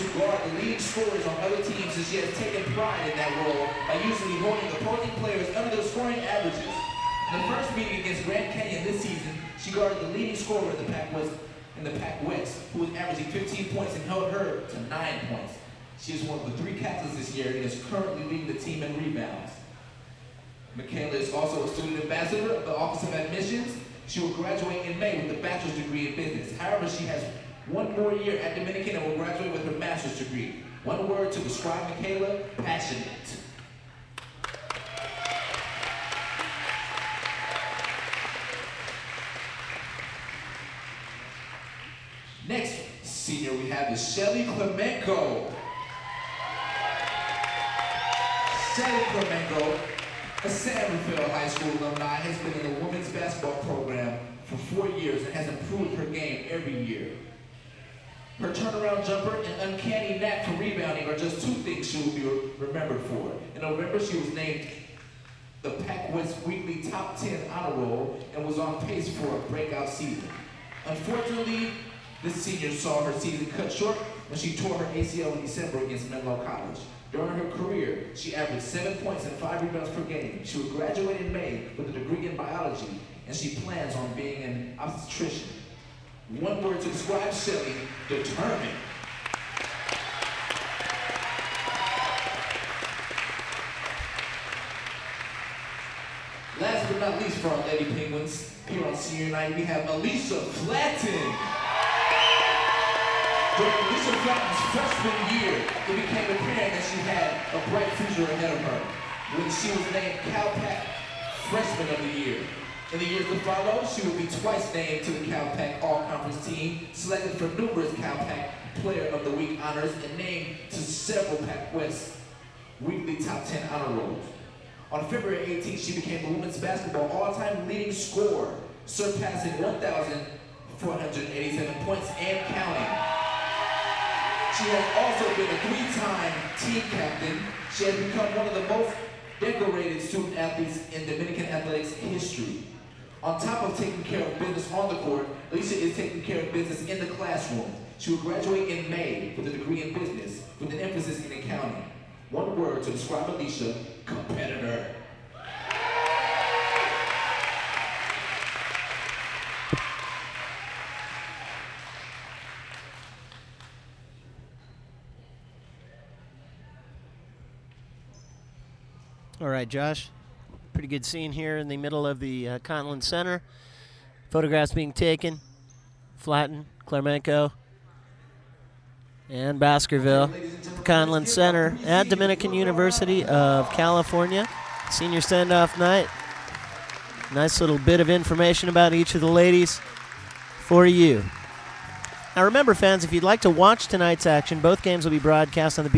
to guard the leading scorers on other teams, and she has taken pride in that role by usually holding opposing players under their scoring averages. In the first meeting against Grand Canyon this season, she guarded the leading scorer in the Pac-West, who was averaging 15 points and held her to 9 points. She is one of the 3 captains this year and is currently leading the team in rebounds. Michaela is also a student ambassador of the Office of Admissions. She will graduate in May with a bachelor's degree in business. However, she has 1 more year at Dominican and will graduate with her master's degree. One word to describe Michaela: passionate. Next senior we have is Shelly Clemenco. Shelly Clemenco, a San Rafael High School alumni, has been in the women's basketball program for 4 years and has improved her game every year. Her turnaround jumper and uncanny knack for rebounding are just 2 things she will be remembered for. In November, she was named the Pac-West Weekly Top 10 Honor Roll and was on pace for a breakout season. Unfortunately, this senior saw her season cut short when she tore her ACL in December against Menlo College. During her career, she averaged 7 points and 5 rebounds per game. She will graduate in May with a degree in biology, and she plans on being an obstetrician. One word to describe Shelly: determined. Last but not least for our Lady Penguins, here on senior night, we have Alicia Flatton. During Alicia Flatton's freshman year, it became apparent that she had a bright future ahead of her when she was named Cal-Pac Freshman of the Year. In the years to follow, she would be twice named to the Cal-Pac All-Conference team, selected for numerous Cal-Pac Player of the Week honors, and named to several Pac-West Weekly Top 10 Honor Rolls. On February 18th, she became the women's basketball all-time leading scorer, surpassing 1,487 points and counting. She has also been a 3-time team captain. She has become one of the most decorated student athletes in Dominican athletics history. On top of taking care of business on the court, Alicia is taking care of business in the classroom. She will graduate in May with a degree in business, with an emphasis in accounting. One word to describe Alicia: competitor. All right, Josh. Pretty good scene here in the middle of the Conlon Center. Photographs being taken. Flatton, Clemenco, and Baskerville. Conlon Center at Dominican University of California. Senior standoff night. Nice little bit of information about each of the ladies for you. Now remember, fans, if you'd like to watch tonight's action, both games will be broadcast on the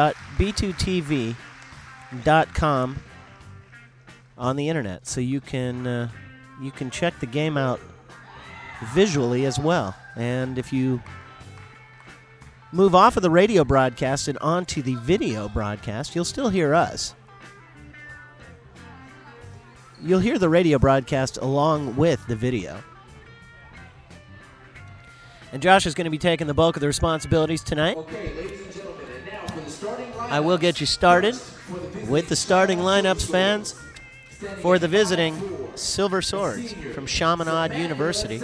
b2tv.com on the internet, so you can check the game out visually as well. And if you move off of the radio broadcast and onto the video broadcast, you'll still hear us. You'll hear the radio broadcast along with the video. And Josh is going to be taking the bulk of the responsibilities tonight. Okay, ladies and gentlemen, and now for the starting lineups. I will get you started with the starting lineups, fans, for the visiting Silver Swords from Chaminade University.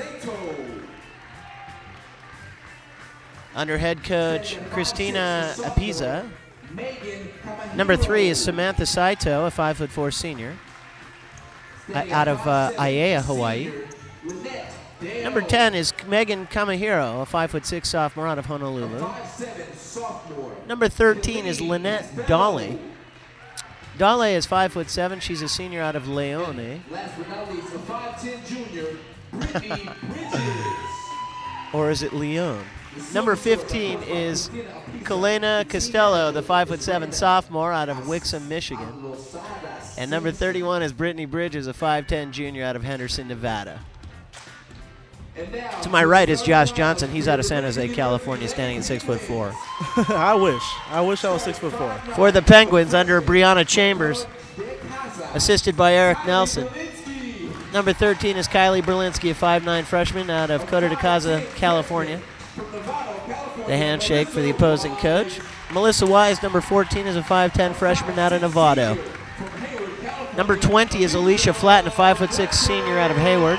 Under head coach Christina Apiza. Number 3 is Samantha Saito, a 5'4" senior out of Aiea, Hawaii. Number 10 is Megan Kamahiro, a 5'6" sophomore out of Honolulu. Number 13 is Lynette Dolly. Dolly is 5'7". She's a senior out of Leone. Last but not least, the 5'10" junior, Brittany Bridges. Or is it Leone? Number 15 is Kalena Costello, the 5'7" sophomore out of Wixom, Michigan. And number 31 is Brittany Bridges, a 5'10" junior out of Henderson, Nevada. To my right is Josh Johnson. He's out of San Jose, California, standing at 6'4". I wish I was 6'4". For the Penguins, under Brianna Chambers, assisted by Eric Nelson. Number 13 is Kylie Berlinski, a 5'9" freshman out of Costa de Caza, California. The handshake for the opposing coach. Melissa Wise, number 14, is a 5'10 freshman out of Novato. Number 20 is Alicia Flatten, a 5'6 senior out of Hayward.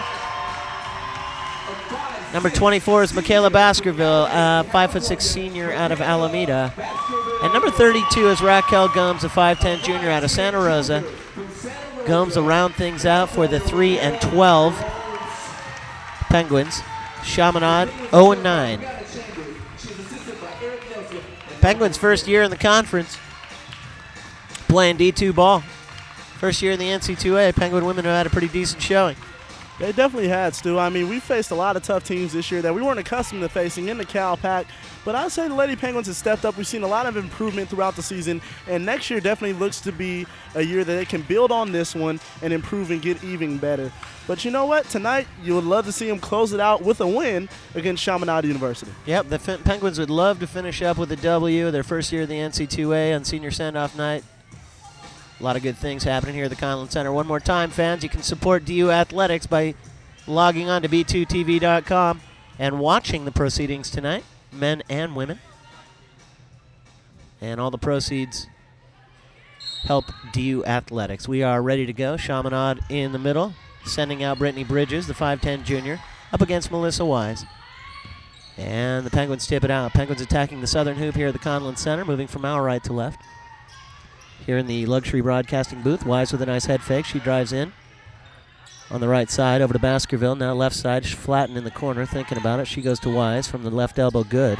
Number 24 is Michaela Baskerville, a 5'6 senior out of Alameda. And number 32 is Raquel Gomes, a 5'10 junior out of Santa Rosa. Gomes will round things out for the 3 and 12 Penguins. Chaminade 0-9. Penguins' first year in the conference, playing D2 ball. First year in the NC2A, Penguin women have had a pretty decent showing. They definitely had, Stu. I mean, we faced a lot of tough teams this year that we weren't accustomed to facing in the Cal Pac. But I'd say the Lady Penguins have stepped up. We've seen a lot of improvement throughout the season. And next year definitely looks to be a year that they can build on this one and improve and get even better. But you know what? Tonight, you would love to see them close it out with a win against Chaminade University. Yep, the Penguins would love to finish up with a W, their first year in the NC2A on senior send-off night. A lot of good things happening here at the Conlon Center. One more time, fans, you can support DU Athletics by logging on to b2tv.com and watching the proceedings tonight, men and women. And all the proceeds help DU Athletics. We are ready to go. Chaminade in the middle, sending out Brittany Bridges, the 5'10 junior, up against Melissa Wise. And the Penguins tip it out. Penguins attacking the southern hoop here at the Conlon Center, moving from our right to left. Here in the luxury broadcasting booth, Wise with a nice head fake. She drives in on the right side over to Baskerville. Now left side, Flatten in the corner, thinking about it. She goes to Wise from the left elbow, good.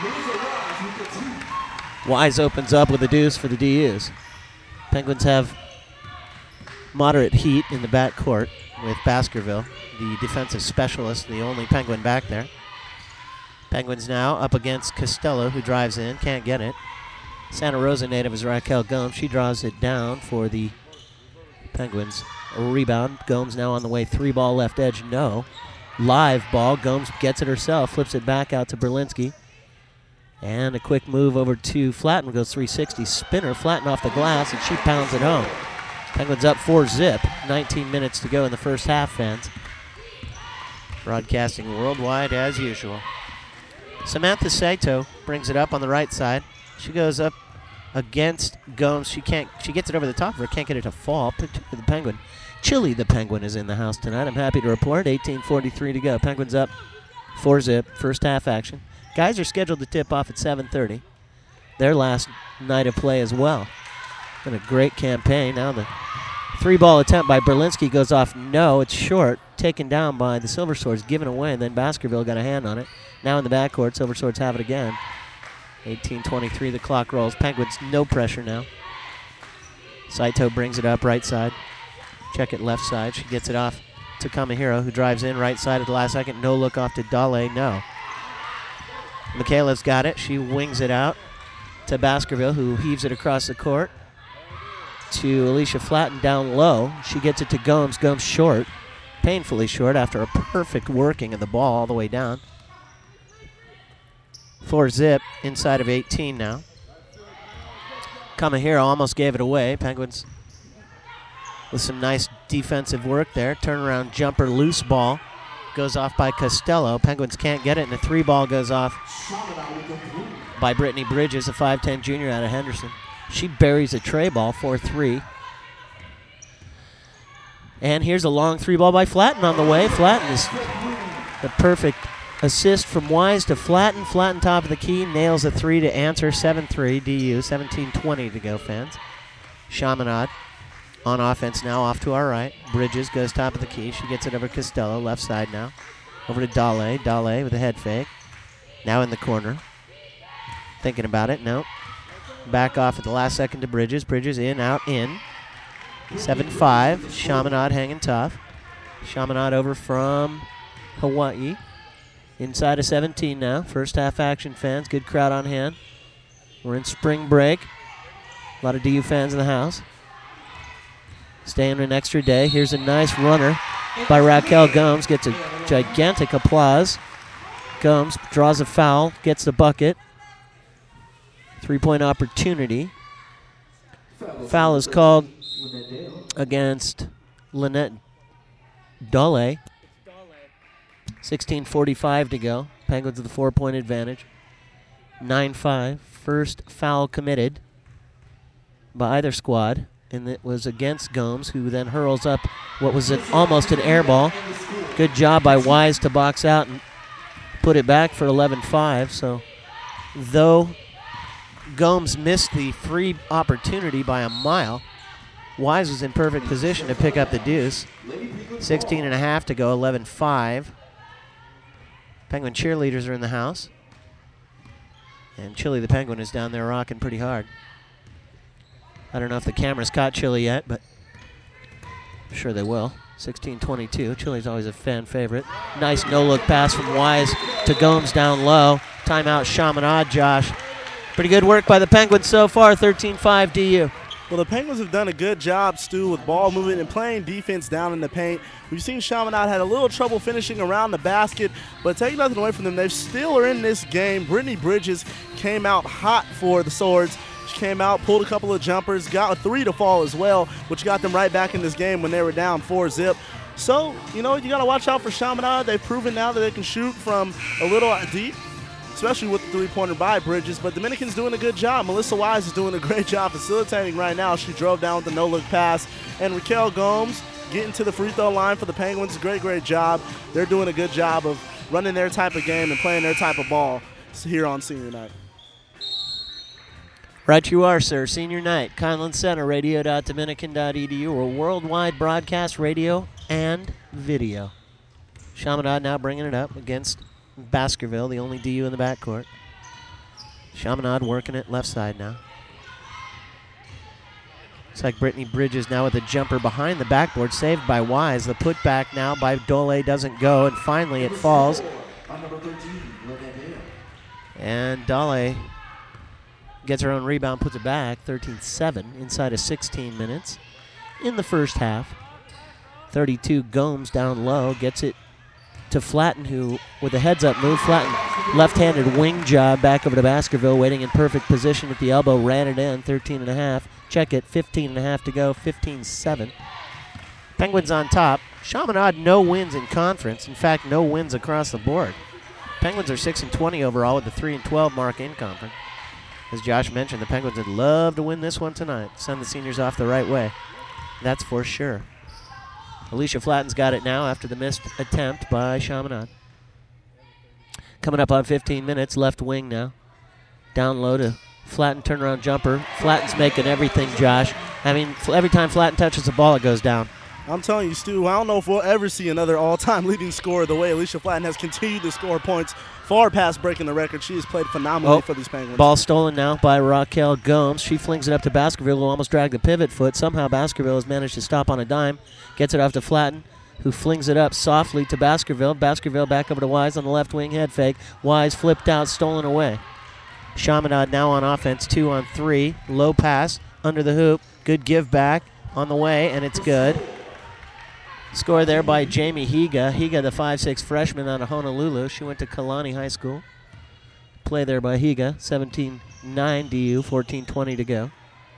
Wise opens up with a deuce for the DUs. Penguins have moderate heat in the backcourt with Baskerville, the defensive specialist, the only Penguin back there. Penguins now up against Costello, who drives in, can't get it. Santa Rosa native is Raquel Gomes. She draws it down for the Penguins. A rebound. Gomes now on the way. 3-ball left edge. No. Live ball. Gomes gets it herself. Flips it back out to Berlinski. And a quick move over to Flatten. Goes 360. Spinner. Flatten off the glass, and she pounds it home. Penguins up 4-zip. 19 minutes to go in the first half, fans. Broadcasting worldwide as usual. Samantha Saito brings it up on the right side. She goes up against Gomes. She gets it over the top of her. Can't get it to fall. The Penguin. Chili the Penguin is in the house tonight. I'm happy to report. 18:43 to go. Penguins up 4-zip. First half action. Guys are scheduled to tip off at 7:30. Their last night of play as well. Been a great campaign. Now the 3-ball attempt by Berlinski goes off. No, it's short. Taken down by the Silver Swords. Given away, and then Baskerville got a hand on it. Now in the backcourt, Silver Swords have it again. 18:23, the clock rolls. Penguins, no pressure now. Saito brings it up right side. Check it left side. She gets it off to Kamahiro, who drives in right side at the last second. No look off to Dale, no. Michaela's got it. She wings it out to Baskerville, who heaves it across the court to Alicia Flatten down low. She gets it to Gomes. Gomes short, painfully short after a perfect working of the ball all the way down. 4-zip inside of 18 now. Kamahiro almost gave it away. Penguins with some nice defensive work there. Turnaround jumper, loose ball. Goes off by Costello. Penguins can't get it, and the 3-ball goes off by Brittany Bridges, a 5'10 junior out of Henderson. She buries a tray ball, 4-3. And here's a long 3-ball by Flatten on the way. Flatten is the perfect assist from Wise to Flatten. Flatten top of the key, nails a 3 to answer. 7-3 DU, 17:20 to go, fans. Chaminade on offense now, off to our right. Bridges goes top of the key. She gets it over Costello, left side now. Over to Dale. Dale with a head fake. Now in the corner. Thinking about it, no. Back off at the last second to Bridges. Bridges in, out, in. 7-5. Chaminade hanging tough. Chaminade over from Hawaii. Inside of 17 now. First half action, fans. Good crowd on hand. We're in spring break. A lot of DU fans in the house. Staying an extra day. Here's a nice runner by Raquel Gomes. Gets a gigantic applause. Gomes draws a foul. Gets the bucket. 3-point opportunity. Foul is called against Lynette Dole. 16:45 to go. Penguins with a 4-point advantage. 9-5. First foul committed by either squad, and it was against Gomes, who then hurls up what was almost an air ball. Good job by Wise to box out and put it back for 11-5. So though Gomes missed the free opportunity by a mile, Wise was in perfect position to pick up the deuce. 16.5 to go, 11-5. Penguin cheerleaders are in the house. And Chili the Penguin is down there rocking pretty hard. I don't know if the camera's caught Chili yet, but I'm sure they will. 16-22. Chili's always a fan favorite. Nice no-look pass from Wise to Gomes down low. Timeout Chaminade, Josh. Pretty good work by the Penguins so far, 13-5 DU. Well, the Penguins have done a good job, Stu, with ball movement and playing defense down in the paint. We've seen Chaminade had a little trouble finishing around the basket, but take nothing away from them. They still are in this game. Brittany Bridges came out hot for the Swords. She came out, pulled a couple of jumpers, got a 3 to fall as well, which got them right back in this game when they were down 4-zip. So, you got to watch out for Chaminade. They've proven now that they can shoot from a little deep, especially with the three-pointer by Bridges, but Dominican's doing a good job. Melissa Wise is doing a great job facilitating right now. She drove down with the no-look pass. And Raquel Gomes getting to the free throw line for the Penguins. Great job. They're doing a good job of running their type of game and playing their type of ball here on senior night. Right you are, sir. Senior night, Conlin Center, radio.dominican.edu, or worldwide broadcast radio and video. Chaminade now bringing it up against Baskerville, the only DU in the backcourt. Chaminade working it left side now. Looks like Brittany Bridges now with a jumper behind the backboard, saved by Wise. The putback now by Dole doesn't go, and finally it falls. And Dole gets her own rebound, puts it back, 13-7, inside of 16 minutes in the first half. 32, Gomes down low, gets it to Flatten, who, with a heads-up move, Flatten, left-handed wing job back over to Baskerville, waiting in perfect position at the elbow, ran it in, 13.5. Check it, 15.5 to go, 15-7. Penguins on top. Chaminade, no wins in conference. In fact, no wins across the board. Penguins are 6-20 overall with the 3-12 mark in conference. As Josh mentioned, the Penguins would love to win this one tonight. Send the seniors off the right way. That's for sure. Alicia Flatten's got it now after the missed attempt by Chaminade. Coming up on 15 minutes, left wing now. Down low to Flatten, turnaround jumper. Flatten's making everything, Josh. I mean, every time Flatten touches the ball, it goes down. I'm telling you, Stu, I don't know if we'll ever see another all-time leading scorer the way Alicia Flatten has continued to score points far past breaking the record. She has played phenomenally for these Penguins. Ball stolen now by Raquel Gomes. She flings it up to Baskerville, who almost dragged the pivot foot. Somehow Baskerville has managed to stop on a dime. Gets it off to Flatten, who flings it up softly to Baskerville. Baskerville back over to Wise on the left wing, head fake. Wise flipped out, stolen away. Chaminade now on offense, 2 on 3. Low pass, under the hoop. Good give back on the way, and it's good. Score there by Jamie Higa. Higa, the 5'6 freshman out of Honolulu. She went to Kalani High School. Play there by Higa. 17-9 DU, 14:20 to go.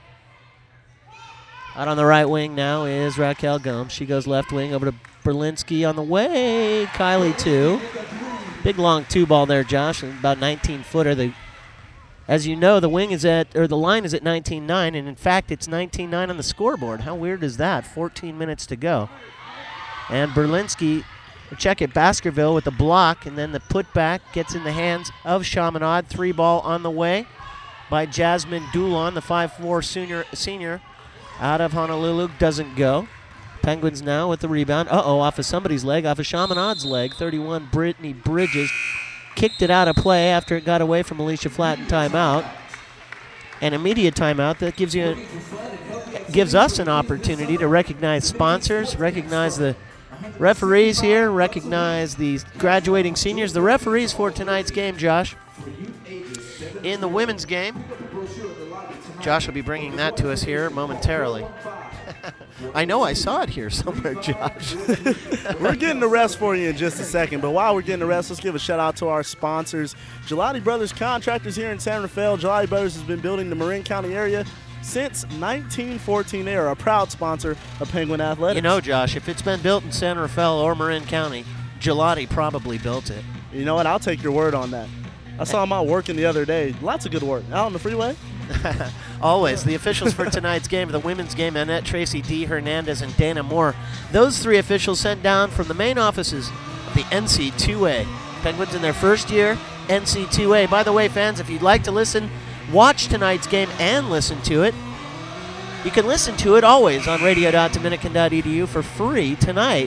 Out on the right wing now is Raquel Gomes. She goes left wing over to Berlinski on the way. Kylie, 2. Big long 2 ball there, Josh. About 19-footer. As you know, the line is at 19-9, and in fact, it's 19-9 on the scoreboard. How weird is that? 14 minutes to go. And Berlinski, check it, Baskerville with the block, and then the putback gets in the hands of Chaminade. 3 ball on the way by Jasmine Doulon, the 5'4 senior out of Honolulu. Doesn't go. Penguins now with the rebound. Off of somebody's leg, off of Chaminade's leg. 31, Brittany Bridges kicked it out of play after it got away from Alicia Flatten. Timeout. An immediate timeout that gives us an opportunity to recognize sponsors, recognize the referees here, recognize the graduating seniors. The referees for tonight's game, Josh. In the women's game, Josh will be bringing that to us here momentarily. I know I saw it here somewhere, Josh. We're getting the rest for you in just a second, but while we're getting the rest, let's give a shout-out to our sponsors. Gelati Brothers Contractors here in San Rafael. Gelati Brothers has been building the Marin County area since 1914. They are a proud sponsor of Penguin Athletics. You know, Josh, if it's been built in San Rafael or Marin County, Gelati probably built it. You know what? I'll take your word on that. I saw him out working the other day. Lots of good work. Out on the freeway? Always. The officials for tonight's game, the women's game, Annette Tracy, Dee Hernandez, and Dana Moore. Those three officials sent down from the main offices of the NC2A. Penguins in their first year, NC2A. By the way, fans, if you'd like to watch tonight's game and listen to it, you can listen to it always on radio.dominican.edu for free tonight.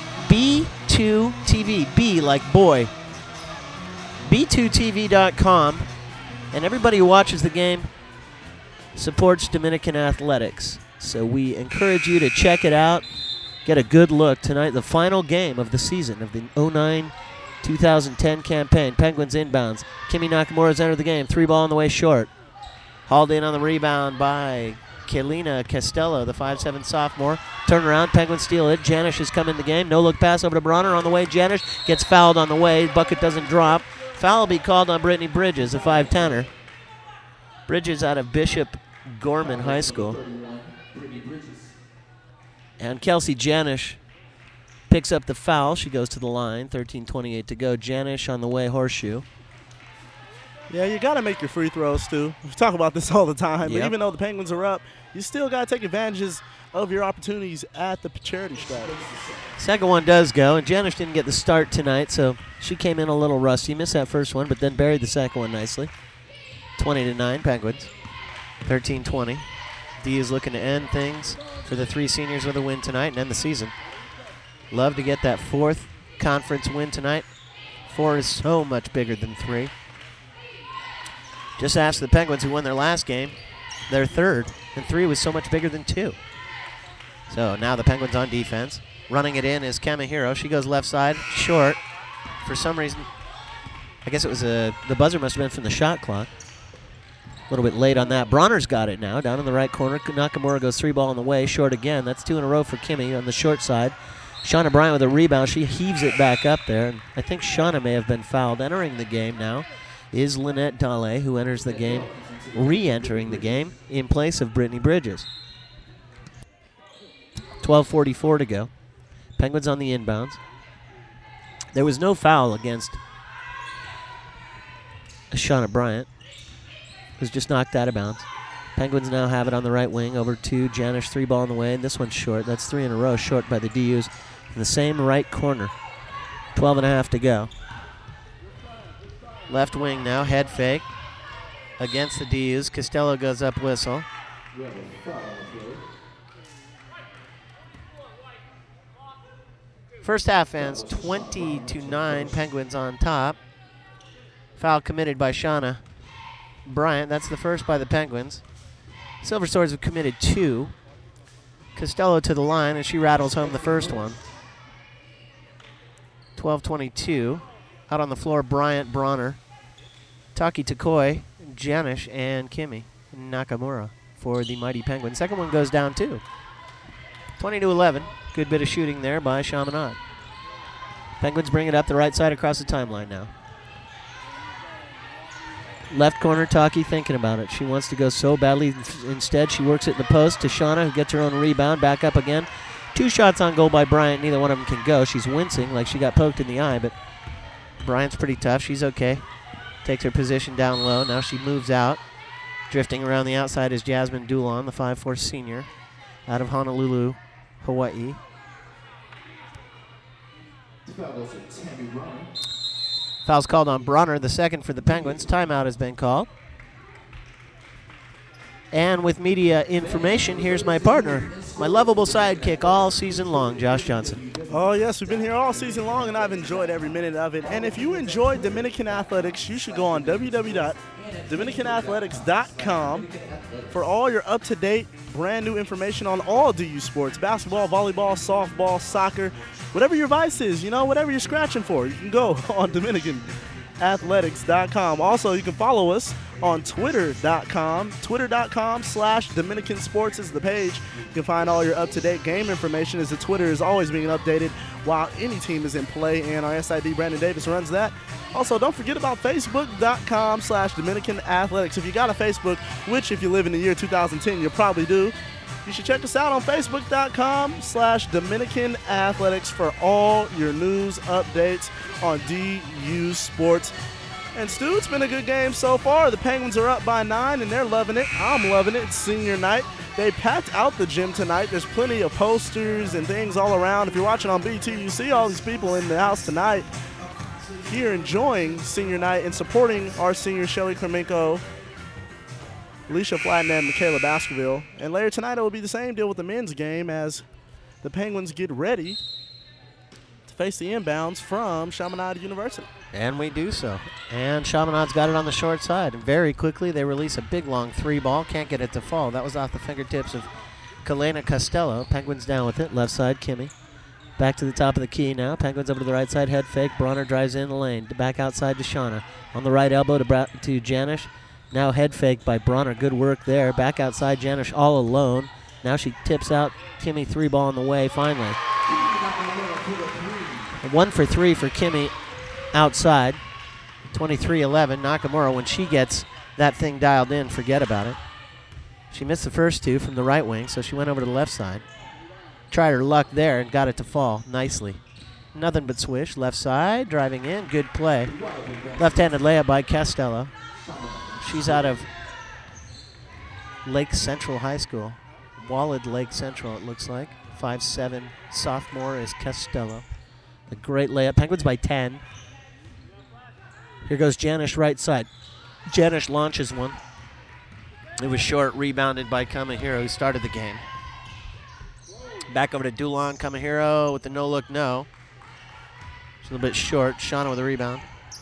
B2TV, B like boy. B2TV.com. And everybody who watches the game supports Dominican athletics. So we encourage you to check it out. Get a good look tonight, the final game of the season of the 09-2010 campaign. Penguins inbounds. Kimi Nakamura's entered the game. 3-ball on the way short. Hauled in on the rebound by Kelina Costello, the 5'7 sophomore. Turnaround, Penguins steal it. Janish has come in the game. No-look pass over to Bronner on the way. Janish gets fouled on the way. Bucket doesn't drop. Foul will be called on Brittany Bridges, a 5'10er. Bridges out of Bishop Gorman High School. And Kelsey Janish picks up the foul. She goes to the line. 13:28 to go. Janish on the way, horseshoe. Yeah, you got to make your free throws, too. We talk about this all the time. Yep. But even though the Penguins are up, you still got to take advantages of your opportunities at the charity stripe. Second one does go, and Janish didn't get the start tonight, so she came in a little rusty. Missed that first one, but then buried the second one nicely. 20-9, Penguins. 13-20. D is looking to end things for the three seniors with a win tonight and end the season. Love to get that fourth conference win tonight. 4 is so much bigger than 3. Just ask the Penguins who won their last game, their third, and 3 was so much bigger than 2. So now the Penguins on defense. Running it in is Kamihiro. She goes left side, short. For some reason, I guess it was the buzzer must have been from the shot clock. A little bit late on that. Bronner's got it now, down in the right corner. Nakamura goes 3-ball on the way, short again. That's 2 in a row for Kimi on the short side. Shauna Bryant with a rebound. She heaves it back up there. And I think Shauna may have been fouled. Entering the game now is Lynette Dale, who enters the game, re-entering the game in place of Brittany Bridges. 12:44 to go. Penguins on the inbounds. There was no foul against Shauna Bryant. It was just knocked out of bounds. Penguins now have it on the right wing over to Janish. 3-ball on the way, and this one's short. That's 3 in a row, short by the DUs. In the same right corner. 12.5 to go. Left wing now, head fake against the DUs. Costello goes up whistle. First half, fans, 20-9, Penguins on top. Foul committed by Shauna Bryant. That's the first by the Penguins. Silver Swords have committed 2. Costello to the line, and she rattles home the first one. 12:22. Out on the floor, Bryant, Bronner, Taki Takoi, Janish, and Kimi Nakamura for the mighty Penguins. Second one goes down too. 20-11. Good bit of shooting there by Chaminade. Penguins bring it up the right side across the timeline now. Left corner, Taki thinking about it. She wants to go so badly. Instead, she works it in the post to Shauna, who gets her own rebound. Back up again. 2 shots on goal by Bryant. Neither one of them can go. She's wincing like she got poked in the eye, but Bryant's pretty tough. She's okay. Takes her position down low. Now she moves out. Drifting around the outside is Jasmine Dulon, the 5'4 senior out of Honolulu, Hawaii. Foul's called on Bronner, the second for the Penguins. Timeout has been called. And with media information, here's my partner, my lovable sidekick all season long, Josh Johnson. Oh, yes, we've been here all season long, and I've enjoyed every minute of it. And if you enjoy Dominican athletics, you should go on www.dominicanathletics.com for all your up-to-date, brand-new information on all DU sports, basketball, volleyball, softball, soccer, whatever your vice is, whatever you're scratching for, you can go on dominicanathletics.com. Also, you can follow us on twitter.com. Twitter.com/Dominican Sports is the page. You can find all your up-to-date game information, as the Twitter is always being updated while any team is in play, and our SID Brandon Davis runs that. Also, don't forget about Facebook.com/Dominican Athletics. If you got a Facebook, which if you live in the year 2010, you probably do, you should check us out on Facebook.com/Dominican Athletics for all your news updates on DU sports. And Stu, it's been a good game so far. The Penguins are up by 9, and they're loving it. I'm loving it. It's senior night. They packed out the gym tonight. There's plenty of posters and things all around. If you're watching on BT, you see all these people in the house tonight here enjoying senior night and supporting our seniors, Shelly Klemenko, Alicia Flatten, and Michaela Baskerville. And later tonight, it will be the same deal with the men's game as the Penguins get ready to face the inbounds from Chaminade University. And we do so. And Chaminade's got it on the short side. And very quickly, they release a big, long 3 ball. Can't get it to fall. That was off the fingertips of Kalena Costello. Penguins down with it. Left side, Kimmy. Back to the top of the key now. Penguins over to the right side. Head fake. Bronner drives in the lane. Back outside to Shauna. On the right elbow to Janish. Now head fake by Bronner. Good work there. Back outside, Janish all alone. Now she tips out Kimmy. 3 ball on the way finally. 1 for 3 for Kimmy. Outside, 23-11. Nakamura, when she gets that thing dialed in, forget about it. She missed the first 2 from the right wing, so she went over to the left side. Tried her luck there and got it to fall nicely. Nothing but swish. Left side, driving in. Good play. Left-handed layup by Costello. She's out of Lake Central High School. Walled Lake Central, it looks like. 5'7" sophomore is Costello. A great layup. Penguins by 10. Here goes Janish right side. Janish launches one. It was short, rebounded by Kamahiro, who started the game. Back over to Dulon. Kamahiro with the no-look no. It's a little bit short. Shauna with a rebound.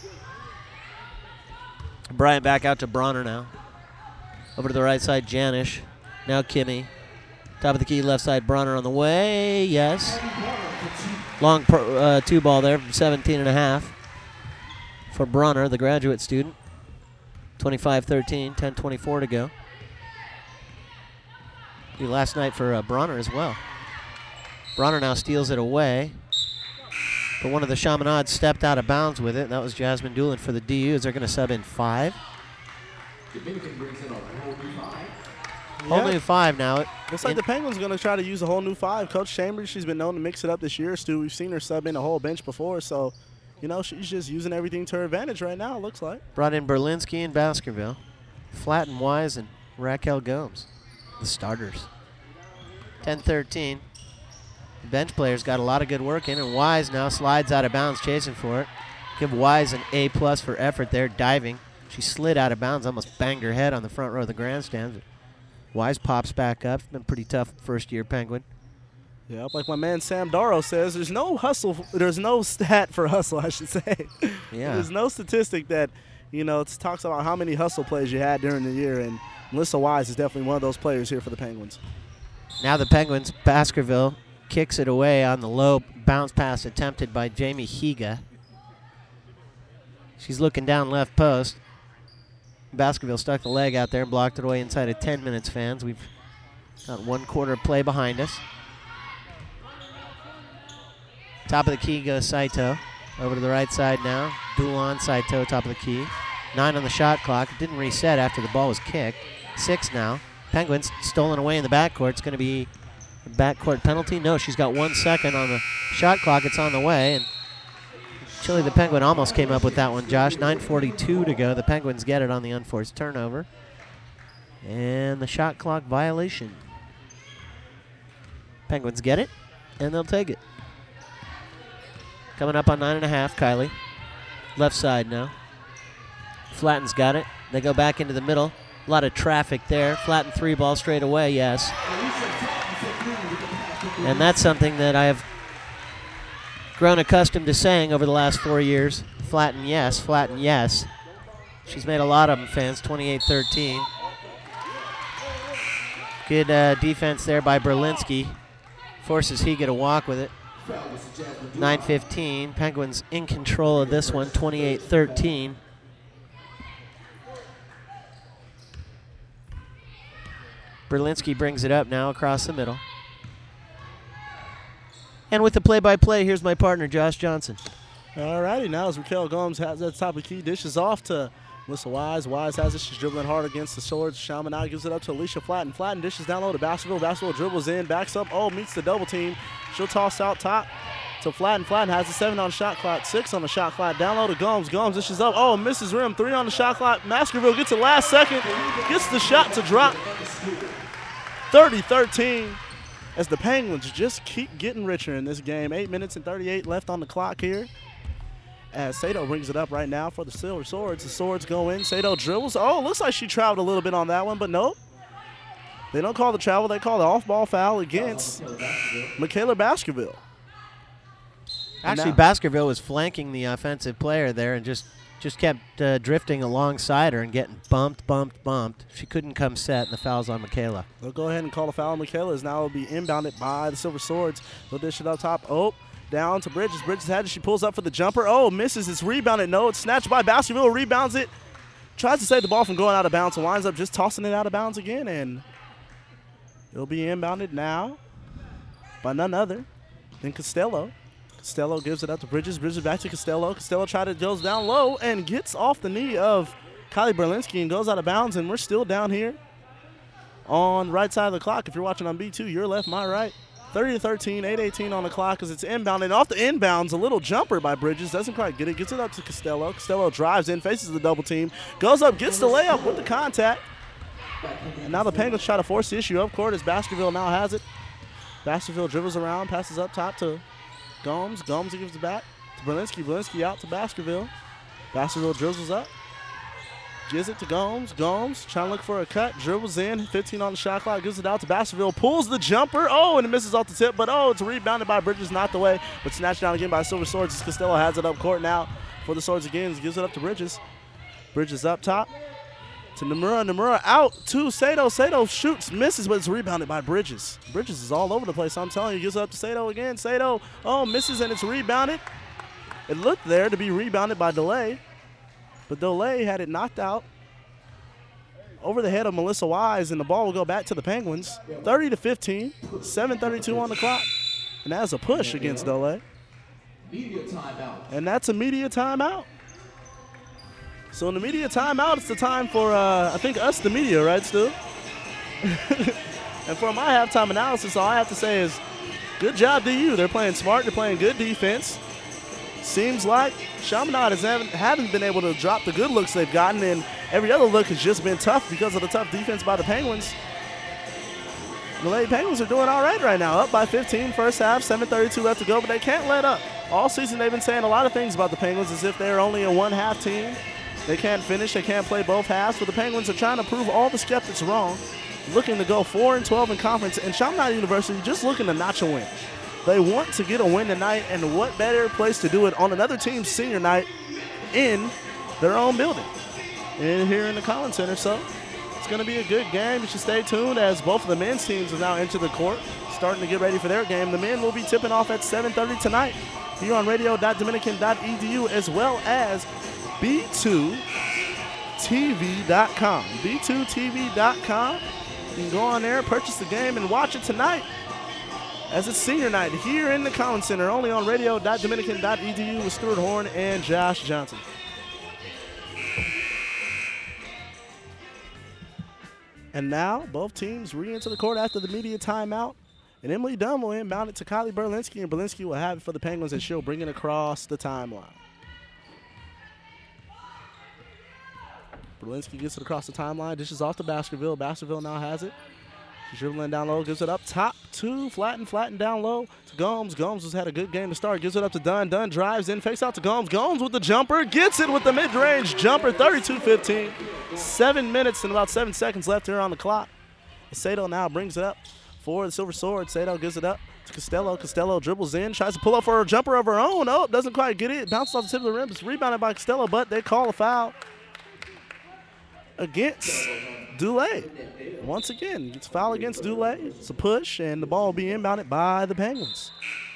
Bryant back out to Bronner now. Over to the right side, Janish. Now Kimmy. Top of the key, left side, Bronner on the way. Yes. Long 2 ball there from 17.5. For Bronner, the graduate student. 25-13, 10:24 to go. Last night for Bronner as well. Bronner now steals it away. But one of the Chaminades stepped out of bounds with it. That was Jasmine Doolin for the DUs. They're going to sub in 5. Whole new 5 now. Looks like the Penguins going to try to use a whole new 5. Coach Chambers, she's been known to mix it up this year, Stu. We've seen her sub in a whole bench before, so you know, she's just using everything to her advantage right now, it looks like. Brought in Berlinski and Baskerville. Flatten, Wise, and Raquel Gomes, the starters. 10-13. The bench players got a lot of good work in, and Wise now slides out of bounds chasing for it. Give Wise an A+ for effort there, diving. She slid out of bounds, almost banged her head on the front row of the grandstand. Wise pops back up. It's been pretty tough first-year Penguin. Yeah, like my man Sam Darrow says, there's no hustle. There's no stat for hustle, I should say. Yeah. There's no statistic that, you know, it talks about how many hustle plays you had during the year, and Melissa Wise is definitely one of those players here for the Penguins. Now the Penguins, Baskerville kicks it away on the low bounce pass attempted by Jamie Higa. She's looking down left post. Baskerville stuck the leg out there and blocked it away inside of 10 minutes, fans. We've got 1 quarter play behind us. Top of the key goes Saito. Over to the right side now. Dulon, Saito, top of the key. 9 on the shot clock. It didn't reset after the ball was kicked. 6 now. Penguins stolen away in the backcourt. It's going to be a backcourt penalty. No, she's got 1 second on the shot clock. It's on the way. And Chile the Penguin almost came up with that one, Josh. 9:42 to go. The Penguins get it on the unforced turnover. And the shot clock violation. Penguins get it, and they'll take it. Coming up on 9.5, Kylie. Left side now. Flatten's got it. They go back into the middle. A lot of traffic there. Flatten 3 ball straight away, yes. And that's something that I have grown accustomed to saying over the last 4 years. Flatten, yes. Flatten, yes. She's made a lot of them, fans. 28-13. Good defense there by Berlinski. Forces Higa to walk with it. 9:15. Penguins in control of this one, 28-13. Berlinski brings it up now across the middle. And with the play-by-play, here's my partner, Josh Johnson. All righty, now as Raquel Gomes has at the top of the key, dishes off to Melissa Wise. Wise has it. She's dribbling hard against the swords. Chaminade gives it up to Alicia Flatten. Flatten dishes down low to Baskerville. Baskerville dribbles in, backs up. Oh, meets the double team. She'll toss out top to Flatten. Flatten has a 7 on the shot clock, 6 on the shot clock. Down low to Gomes. Gomes dishes up. Oh, misses rim. 3 on the shot clock. Baskerville gets it last second. Gets the shot to drop. 30-13 as the Penguins just keep getting richer in this game. 8 minutes and 38 left on the clock here. As Sato brings it up right now for the Silver Swords. The Swords go in. Sato dribbles. Oh, looks like she traveled a little bit on that one, but nope. They don't call the travel. They call the off-ball foul against Michaela Baskerville. Actually, Baskerville was flanking the offensive player there and just kept drifting alongside her and getting bumped. She couldn't come set, and the foul's on Michaela. They'll go ahead and call the foul on Michaela, as now will be inbounded by the Silver Swords. They'll dish it up top. Oh, down to Bridges. Bridges had it. She pulls up for the jumper. Oh, misses. It's rebounded. No, it's snatched by Baskerville. Rebounds it. Tries to save the ball from going out of bounds and winds up just tossing it out of bounds again, and it'll be inbounded now by none other than Costello. Costello gives it up to Bridges. Bridges back to Costello. Costello goes down low and gets off the knee of Kylie Berlinski and goes out of bounds, and we're still down here on the right side of the clock. If you're watching on B2, your left, my right. 30-13, 8:18 on the clock as it's inbound. And off the inbounds, a little jumper by Bridges. Doesn't quite get it. Gets it up to Costello. Costello drives in, faces the double team. Goes up, gets the layup with the contact. And now the Penguins try to force the issue up court as Baskerville now has it. Baskerville dribbles around, passes up top to Gomes. Gomes gives it back to Berlinski. Berlinski out to Baskerville. Baskerville dribbles up. Gives it to Gomes. Gomes trying to look for a cut. Dribbles in. 15 on the shot clock. Gives it out to Baskerville. Pulls the jumper. Oh, and it misses off the tip. But, oh, it's rebounded by Bridges. Not the way. But snatched down again by Silver Swords. Costello has it up court now for the Swords again. Gives it up to Bridges. Bridges up top to Nomura. Nomura out to Sato. Sato shoots, misses, but it's rebounded by Bridges. Bridges is all over the place. I'm telling you. Gives it up to Sato again. Sato, oh, misses, and it's rebounded. It looked there to be rebounded by Delay. But Delay had it knocked out over the head of Melissa Wise, and the ball will go back to the Penguins. 30-15, 7:32 on the clock. And that's a push against Delay. Media timeout. And that's a media timeout. So in the media timeout, it's the time for, I think, us, the media, right, Stu? And for my halftime analysis, all I have to say is good job to you. They're playing smart. They're playing good defense. Seems like Chaminade haven't been able to drop the good looks they've gotten, and every other look has just been tough because of the tough defense by the Penguins. The Lady Penguins are doing all right now, up by 15 first half, 7:32 left to go, but they can't let up. All season they've been saying a lot of things about the Penguins as if they're only a one-half team. They can't finish, they can't play both halves, but the Penguins are trying to prove all the skeptics wrong, looking to go 4-12 in conference, and Chaminade University just looking to notch a win. They want to get a win tonight, and what better place to do it on another team's senior night in their own building, and here in the Collins Center. So it's going to be a good game. You should stay tuned as both of the men's teams have now entered the court, starting to get ready for their game. The men will be tipping off at 7:30 tonight here on radio.dominican.edu as well as B2TV.com. B2TV.com. You can go on there, purchase the game, and watch it tonight as it's senior night here in the Collins Center, only on radio.dominican.edu with Stuart Horn and Josh Johnson. And now both teams re-enter the court after the media timeout. And Emily Dunn will inbound it to Kylie Berlinski, and Berlinski will have it for the Penguins as she'll bring it across the timeline. Berlinski gets it across the timeline, dishes off to Baskerville. Baskerville now has it. She's dribbling down low, gives it up top to Flatten down low to Gomes. Gomes has had a good game to start, gives it up to Dunn. Dunn drives in, face out to Gomes. Gomes with the jumper, gets it with the mid-range jumper, 32-15. 7 minutes and about 7 seconds left here on the clock. Sato now brings it up for the Silver Sword. Sato gives it up to Costello. Costello dribbles in, tries to pull up for a jumper of her own. Oh, doesn't quite get it. Bounces off the tip of the rim. It's rebounded by Costello, but they call a foul against Dulé. Once again, it's a foul against Dulé. It's a push, and the ball will be inbounded by the Penguins.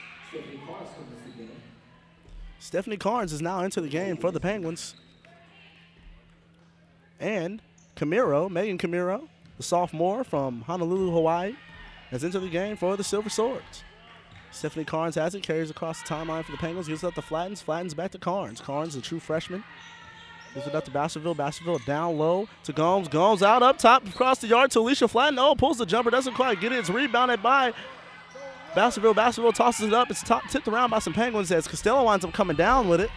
Stephanie Carnes is now into the game for the Penguins. And Megan Camiro, the sophomore from Honolulu, Hawaii, is into the game for the Silver Swords. Stephanie Carnes has it, carries across the timeline for the Penguins, gives it up to Flattens. Flattens back to Carnes. Carnes, the true freshman, gives it up to Baskerville. Baskerville down low to Gomes. Gomes out up top across the yard to Alicia Flatten. Oh, pulls the jumper, doesn't quite get it. It's rebounded by Baskerville tosses it up. It's tipped around by some Penguins as Costello winds up coming down with it.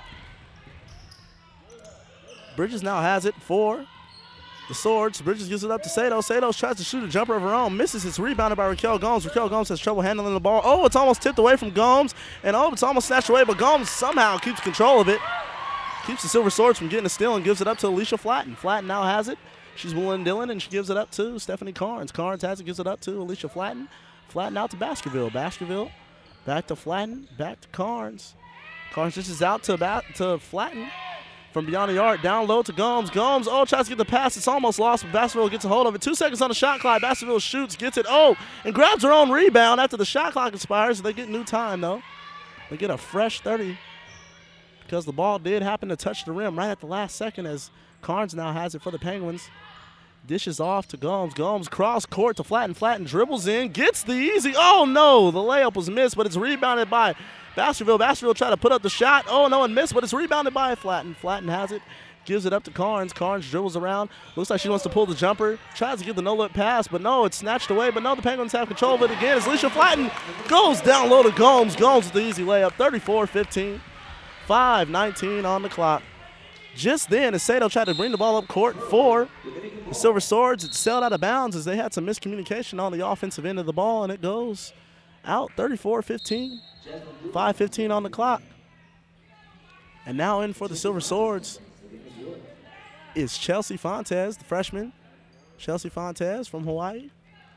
Bridges now has it for the Swords. Bridges gives it up to Sato. Sato tries to shoot a jumper of her own. Misses. It's rebounded by Raquel Gomes. Raquel Gomes has trouble handling the ball. Oh, it's almost tipped away from Gomes. And it's almost snatched away, but Gomes somehow keeps control of it. Keeps the Silver Swords from getting a steal and gives it up to Alicia Flatten. Flatten now has it. She's wooling Dillon, and she gives it up to Stephanie Carnes. Carnes has it, gives it up to Alicia Flatten. Flatten out to Baskerville. Baskerville back to Flatten, back to Carnes. Carnes dishes out to Flatten. From beyond the arc, down low to Gomes. Gomes, tries to get the pass. It's almost lost, but Baskerville gets a hold of it. 2 seconds on the shot clock. Baskerville shoots, gets it, and grabs her own rebound after the shot clock expires. They get new time, though. They get a fresh 30 because the ball did happen to touch the rim right at the last second as Carnes now has it for the Penguins. Dishes off to Gomes. Gomes cross court to Flatten. Flatten dribbles in, gets the easy. Oh, no, the layup was missed, but it's rebounded by Baskerville. Baskerville tried to put up the shot. Oh, no, and missed, but it's rebounded by Flatten. Flatten has it, gives it up to Carnes. Carnes dribbles around. Looks like she wants to pull the jumper. Tries to get the no-look pass, but no, it's snatched away. But no, the Penguins have control of it again as Alicia Flatten goes down low to Gomes. Gomes with the easy layup, 34-15. 5:19 on the clock. Just then, as Sato tried to bring the ball up court for the Silver Swords, it sailed out of bounds as they had some miscommunication on the offensive end of the ball, and it goes out 34-15. 5:15 on the clock. And now in for the Silver Swords is Chelsea Fontes, the freshman. Chelsea Fontes from Hawaii.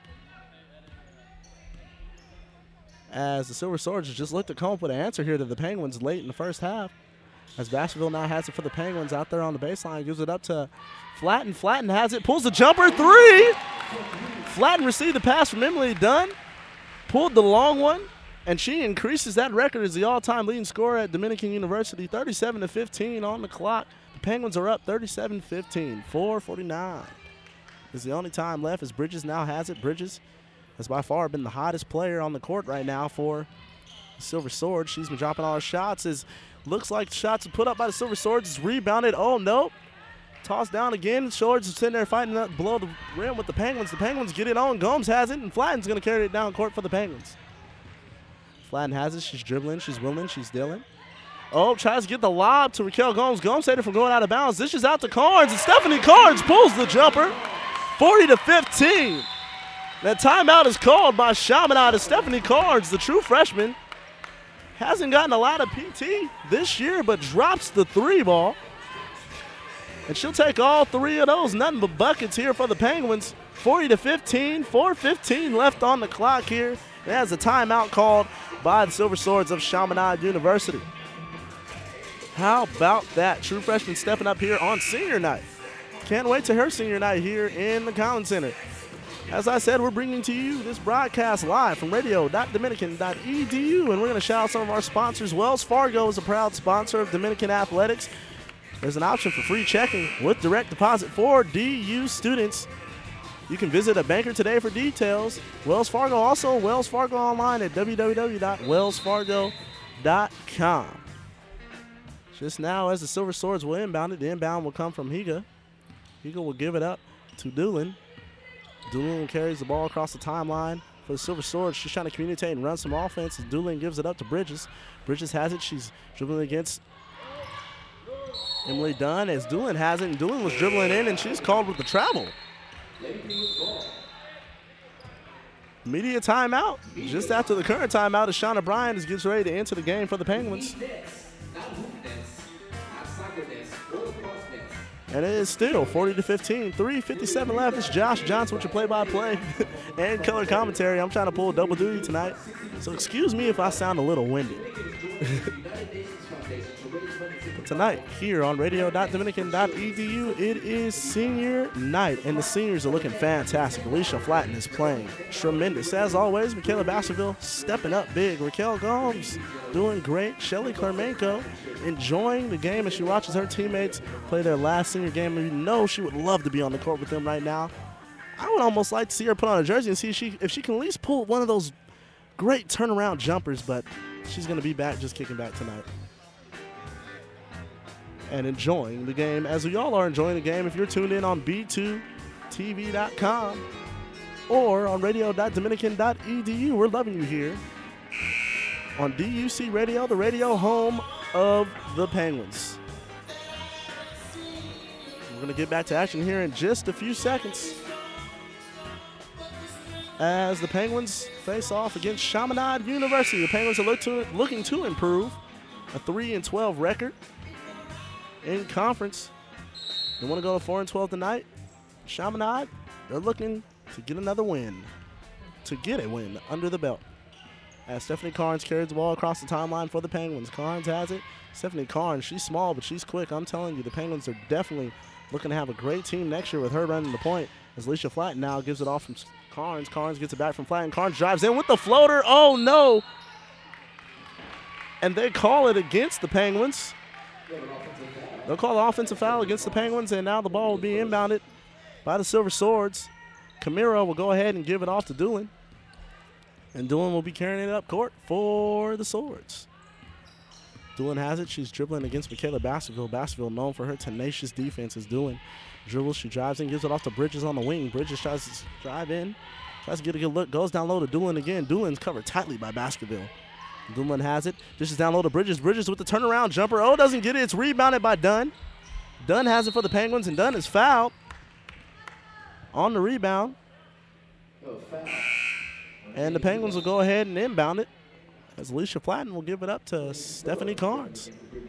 As the Silver Swords just looked to come up with an answer here to the Penguins late in the first half. As Baskerville now has it for the Penguins out there on the baseline. Gives it up to Flatten. Flatten has it. Pulls the jumper. 3. Flatten received the pass from Emily Dunn. Pulled the long one. And she increases that record as the all-time leading scorer at Dominican University. 37-15 on the clock. The Penguins are up 37-15. 4:49 is the only time left as Bridges now has it. Bridges has by far been the hottest player on the court right now for the Silver Swords. She's been dropping all her shots. Looks like shots are put up by the Silver Swords. It's rebounded. Oh, no. Tossed down again. Swords is sitting there fighting up below the rim with the Penguins. The Penguins get it on. Gomes has it, and Flatten's going to carry it down court for the Penguins. Flatten has it. She's dribbling. She's willing. She's dealing. Tries to get the lob to Raquel Gomes. Gomes saved it from going out of bounds. Dishes out to Carnes, and Stephanie Carnes pulls the jumper. 40-15. That timeout is called by Chaminade. Stephanie Carnes, the true freshman, hasn't gotten a lot of PT this year, but drops the 3 ball. And she'll take all 3 of those. Nothing but buckets here for the Penguins. 40-15, 4:15 left on the clock here. It has a timeout called by the Silver Swords of Chaminade University. How about that? True freshman stepping up here on senior night. Can't wait to her senior night here in the Collins Center. As I said, we're bringing to you this broadcast live from radio.dominican.edu, and we're going to shout out some of our sponsors. Wells Fargo is a proud sponsor of Dominican Athletics. There's an option for free checking with direct deposit for DU students. You can visit a banker today for details. Wells Fargo, also Wells Fargo online at www.wellsfargo.com. Just now, as the Silver Swords will inbound it, the inbound will come from Higa. Higa will give it up to Doolin. Doolin carries the ball across the timeline for the Silver Swords. She's trying to communicate and run some offense. As Doolin gives it up to Bridges. Bridges has it. She's dribbling against Emily Dunn as Doolin has it. And Doolin was dribbling in, and she's called with the travel. Media timeout. Just after the current timeout, as Shauna Bryan gets ready to enter the game for the Penguins. And it is still 40-15, 3:57 left. It's Josh Johnson with your play-by-play and color commentary. I'm trying to pull double duty tonight, so excuse me if I sound a little windy. But tonight, here on radio.dominican.edu, it is senior night, and the seniors are looking fantastic. Alicia Flatten is playing tremendous. As always, Michaela Baskerville stepping up big. Raquel Gomes doing great. Shelly Klermenko enjoying the game as she watches her teammates play their last senior game. And you know she would love to be on the court with them right now. I would almost like to see her put on a jersey and see if she can at least pull one of those great turnaround jumpers, but she's going to be back just kicking back tonight and enjoying the game as we all are enjoying the game. If you're tuned in on B2TV.com, or on radio.dominican.edu. We're loving you here on DUC Radio, the radio home of the Penguins. We're going to get back to action here in just a few seconds as the Penguins face off against Chaminade University. The Penguins are looking to improve a 3-12 record in conference. They want to go 4-12 tonight. Chaminade, they're looking to get another win, to get a win under the belt. As Stephanie Carnes carries the ball across the timeline for the Penguins. Carnes has it. Stephanie Carnes, she's small, but she's quick. I'm telling you, the Penguins are definitely looking to have a great team next year with her running the point. As Alicia Flatten now gives it off from Carnes. Carnes gets it back from Flatten. Carnes drives in with the floater. Oh, no. And they call it against the Penguins. They'll call the offensive foul against the Penguins, and now the ball will be inbounded by the Silver Swords. Camiro will go ahead and give it off to Doolin. And Doolin will be carrying it up court for the Swords. Doolin has it. She's dribbling against Michaela Baskerville. Baskerville known for her tenacious defense as Doolin dribbles. She drives in, gives it off to Bridges on the wing. Bridges tries to drive in, tries to get a good look, goes down low to Doolin again. Doolin's covered tightly by Baskerville. Doolin has it. Dishes down low to Bridges. Bridges with the turnaround jumper. Oh, doesn't get it. It's rebounded by Dunn. Dunn has it for the Penguins, and Dunn is fouled on the rebound. And the Penguins will go ahead and inbound it as Alicia Flatten will give it up to Stephanie Carnes.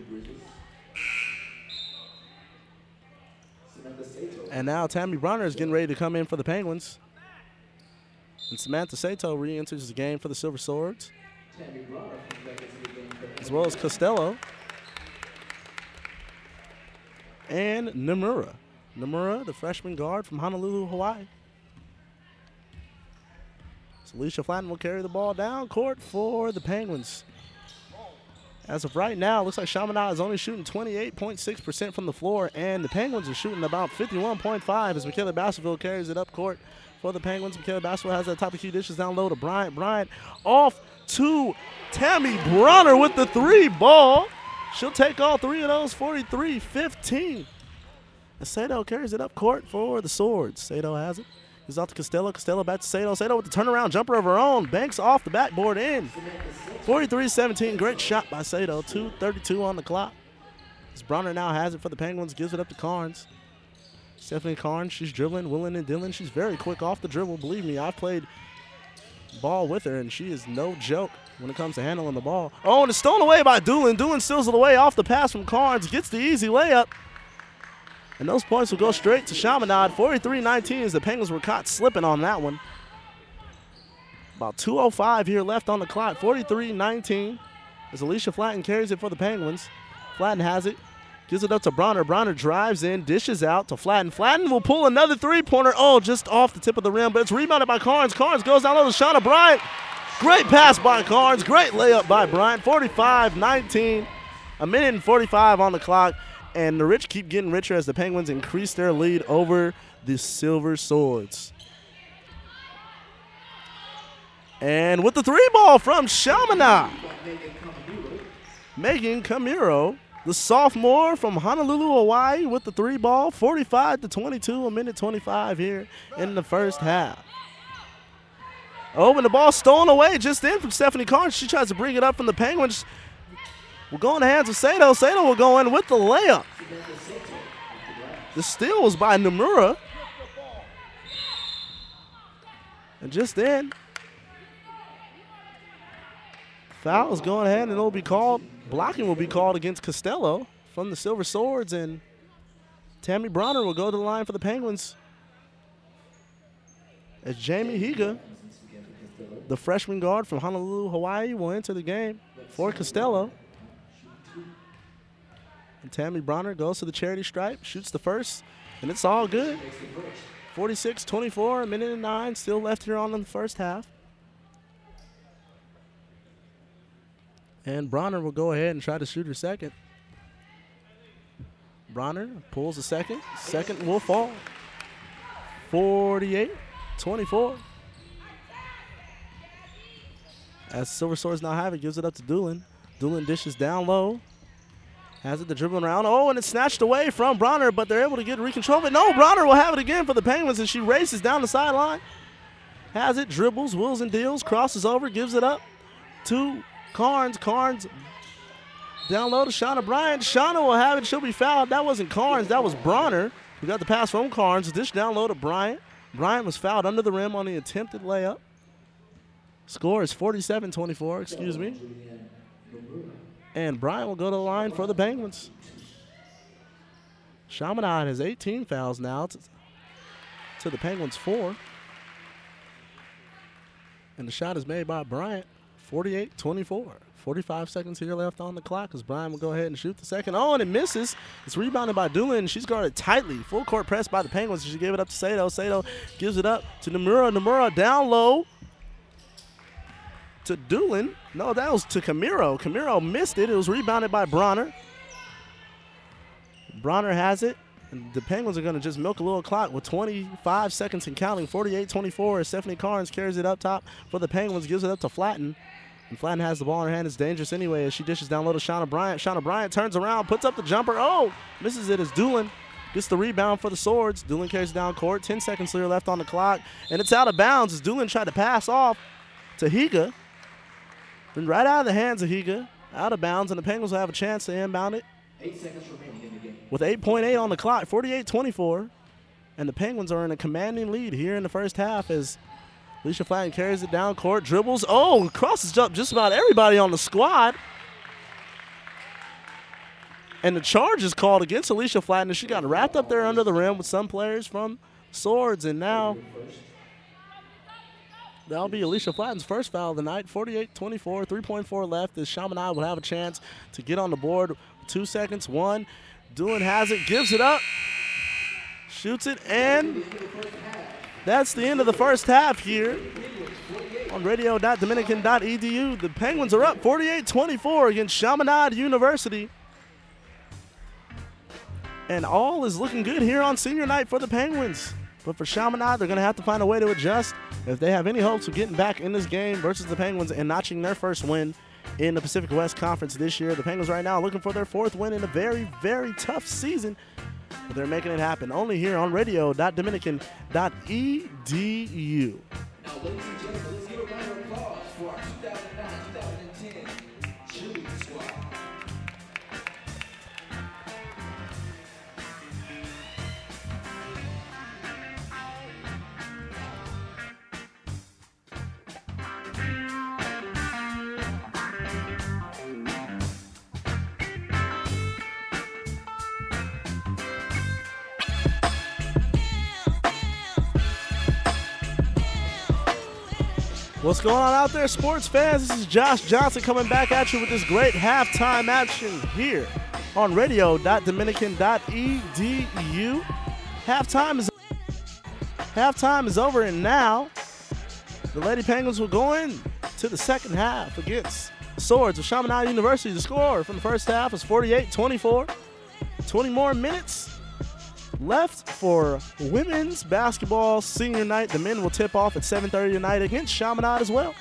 And now Tammy Bronner is getting ready to come in for the Penguins. And Samantha Sato re-enters the game for the Silver Swords, as well as Costello and Nomura. Nomura, the freshman guard from Honolulu, Hawaii. So Alicia Flatten will carry the ball down court for the Penguins. As of right now, it looks like Chaminade is only shooting 28.6% from the floor, and the Penguins are shooting about 51.5% as Michaela Baskerville carries it up court for the Penguins. Michaela Baskerville has that top of key, dishes down low to Bryant. Bryant off to Tammy Bronner with the three ball. She'll take all three of those, 43-15. Sato carries it up court for the Swords. Sato has it. He's off to Costello. Costello back to Sato. Sato with the turnaround jumper of her own. Banks off the backboard in. 43-17. Great shot by Sato. 2:32 on the clock. As Bronner now has it for the Penguins. Gives it up to Carnes. Stephanie Carnes, she's dribbling, willing and dealing. She's very quick off the dribble. Believe me, I've played ball with her, and she is no joke when it comes to handling the ball. Oh, and it's stolen away by Doolin. Doolin steals it away off the pass from Carnes. Gets the easy layup. And those points will go straight to Chaminade. 43-19 as the Penguins were caught slipping on that one. About 2:05 here left on the clock. 43-19 as Alicia Flatten carries it for the Penguins. Flatten has it. Gives it up to Bronner. Bronner drives in, dishes out to Flatten. Flatten will pull another three-pointer. Oh, just off the tip of the rim, but it's rebounded by Carnes. Carnes goes down low to Shauna Bryant. Great pass by Carnes. Great layup by Bryant. 45-19. A minute and 45 on the clock. And the rich keep getting richer as the Penguins increase their lead over the Silver Swords. And with the three ball from Chaminade, Megan Camiro, the sophomore from Honolulu, Hawaii, with the three ball. 45-22, a minute 25 here in the first half. Oh, and the ball stolen away just in from Stephanie Carnes. She tries to bring it up from the Penguins. Will go in the hands of Sato. Sato will go in with the layup. The steal was by Nomura. And just then, foul is going ahead and it will be called. Blocking will be called against Costello from the Silver Swords, and Tammy Bronner will go to the line for the Penguins. As Jamie Higa, the freshman guard from Honolulu, Hawaii, will enter the game for Costello. And Tammy Bronner goes to the charity stripe, shoots the first, and it's all good. 46-24, a minute and 9 still left here on in the first half. And Bronner will go ahead and try to shoot her second. Bronner pulls the second. Second will fall. 48-24. As Silver Swords now have it, gives it up to Doolin. Doolin dishes down low. Has it, the dribbling around. Oh, and it's snatched away from Bronner, but they're able to get recontrol of it. No, Bronner will have it again for the Penguins, and she races down the sideline. has it, dribbles, wheels and deals, crosses over, gives it up to Carnes. Carnes down low to Shauna Bryant. Shauna will have it. She'll be fouled. That wasn't Carnes. That was Bronner. We got the pass from Carnes. Dish down low to Bryant. Bryant was fouled under the rim on the attempted layup. Score is 47-24, excuse me. And Bryant will go to the line for the Penguins. Chaminade has 18 fouls now to the Penguins 4. And the shot is made by Bryant, 48-24. 45 seconds here left on the clock as Bryant will go ahead and shoot the second. Oh, and it misses. It's rebounded by Doolin. She's guarded tightly. Full court press by the Penguins. She gave it up to Sato. Sato gives it up to Nomura. Nomura down low to Doolin. No, that was to Camiro. Camiro missed it. It was rebounded by Bronner. Bronner has it. And the Penguins are going to just milk a little clock with 25 seconds and counting. 48-24 as Stephanie Carnes carries it up top for the Penguins. Gives it up to Flatten. And Flatten has the ball in her hand. It's dangerous anyway as she dishes down low to Shauna Bryant. Shauna Bryant turns around, puts up the jumper. Oh, misses it as Doolin gets the rebound for the Swords. Doolin carries it down court. 10 seconds here left on the clock. And it's out of bounds as Doolin tried to pass off to Higa. Then right out of the hands of Higa. Out of bounds, and the Penguins will have a chance to inbound it. 8 seconds remaining in the game. With 8.8 on the clock, 48-24. And the Penguins are in a commanding lead here in the first half as Alicia Flatten carries it down court, dribbles. Oh, crosses up just about everybody on the squad. And the charge is called against Alicia Flatten. She got wrapped up there under the rim with some players from Swords. And now that'll be Alicia Flatten's first foul of the night. 48-24, 3.4 left as Chaminade will have a chance to get on the board. 2 seconds, 1. Doolin has it, gives it up, shoots it, and that's the end of the first half here on radio.dominican.edu. The Penguins are up 48-24 against Chaminade University. And all is looking good here on senior night for the Penguins. But for Chaminade, they're going to have to find a way to adjust if they have any hopes of getting back in this game versus the Penguins and notching their first win in the Pacific West Conference this year. The Penguins right now looking for their 4th win in a very, very tough season. But they're making it happen only here on radio.dominican.edu. Now, ladies and gentlemen, let's give a round of applause for our 2009-2010 cheerleading squad. What's going on out there, sports fans? This is Josh Johnson coming back at you with this great halftime action here on radio.dominican.edu. Halftime is over, and now the Lady Penguins will go in to the second half against Swords of Chaminade University. The score from the first half is 48-24. 20 more minutes left for women's basketball senior night. The men will tip off at 7:30 tonight against Chaminade as well.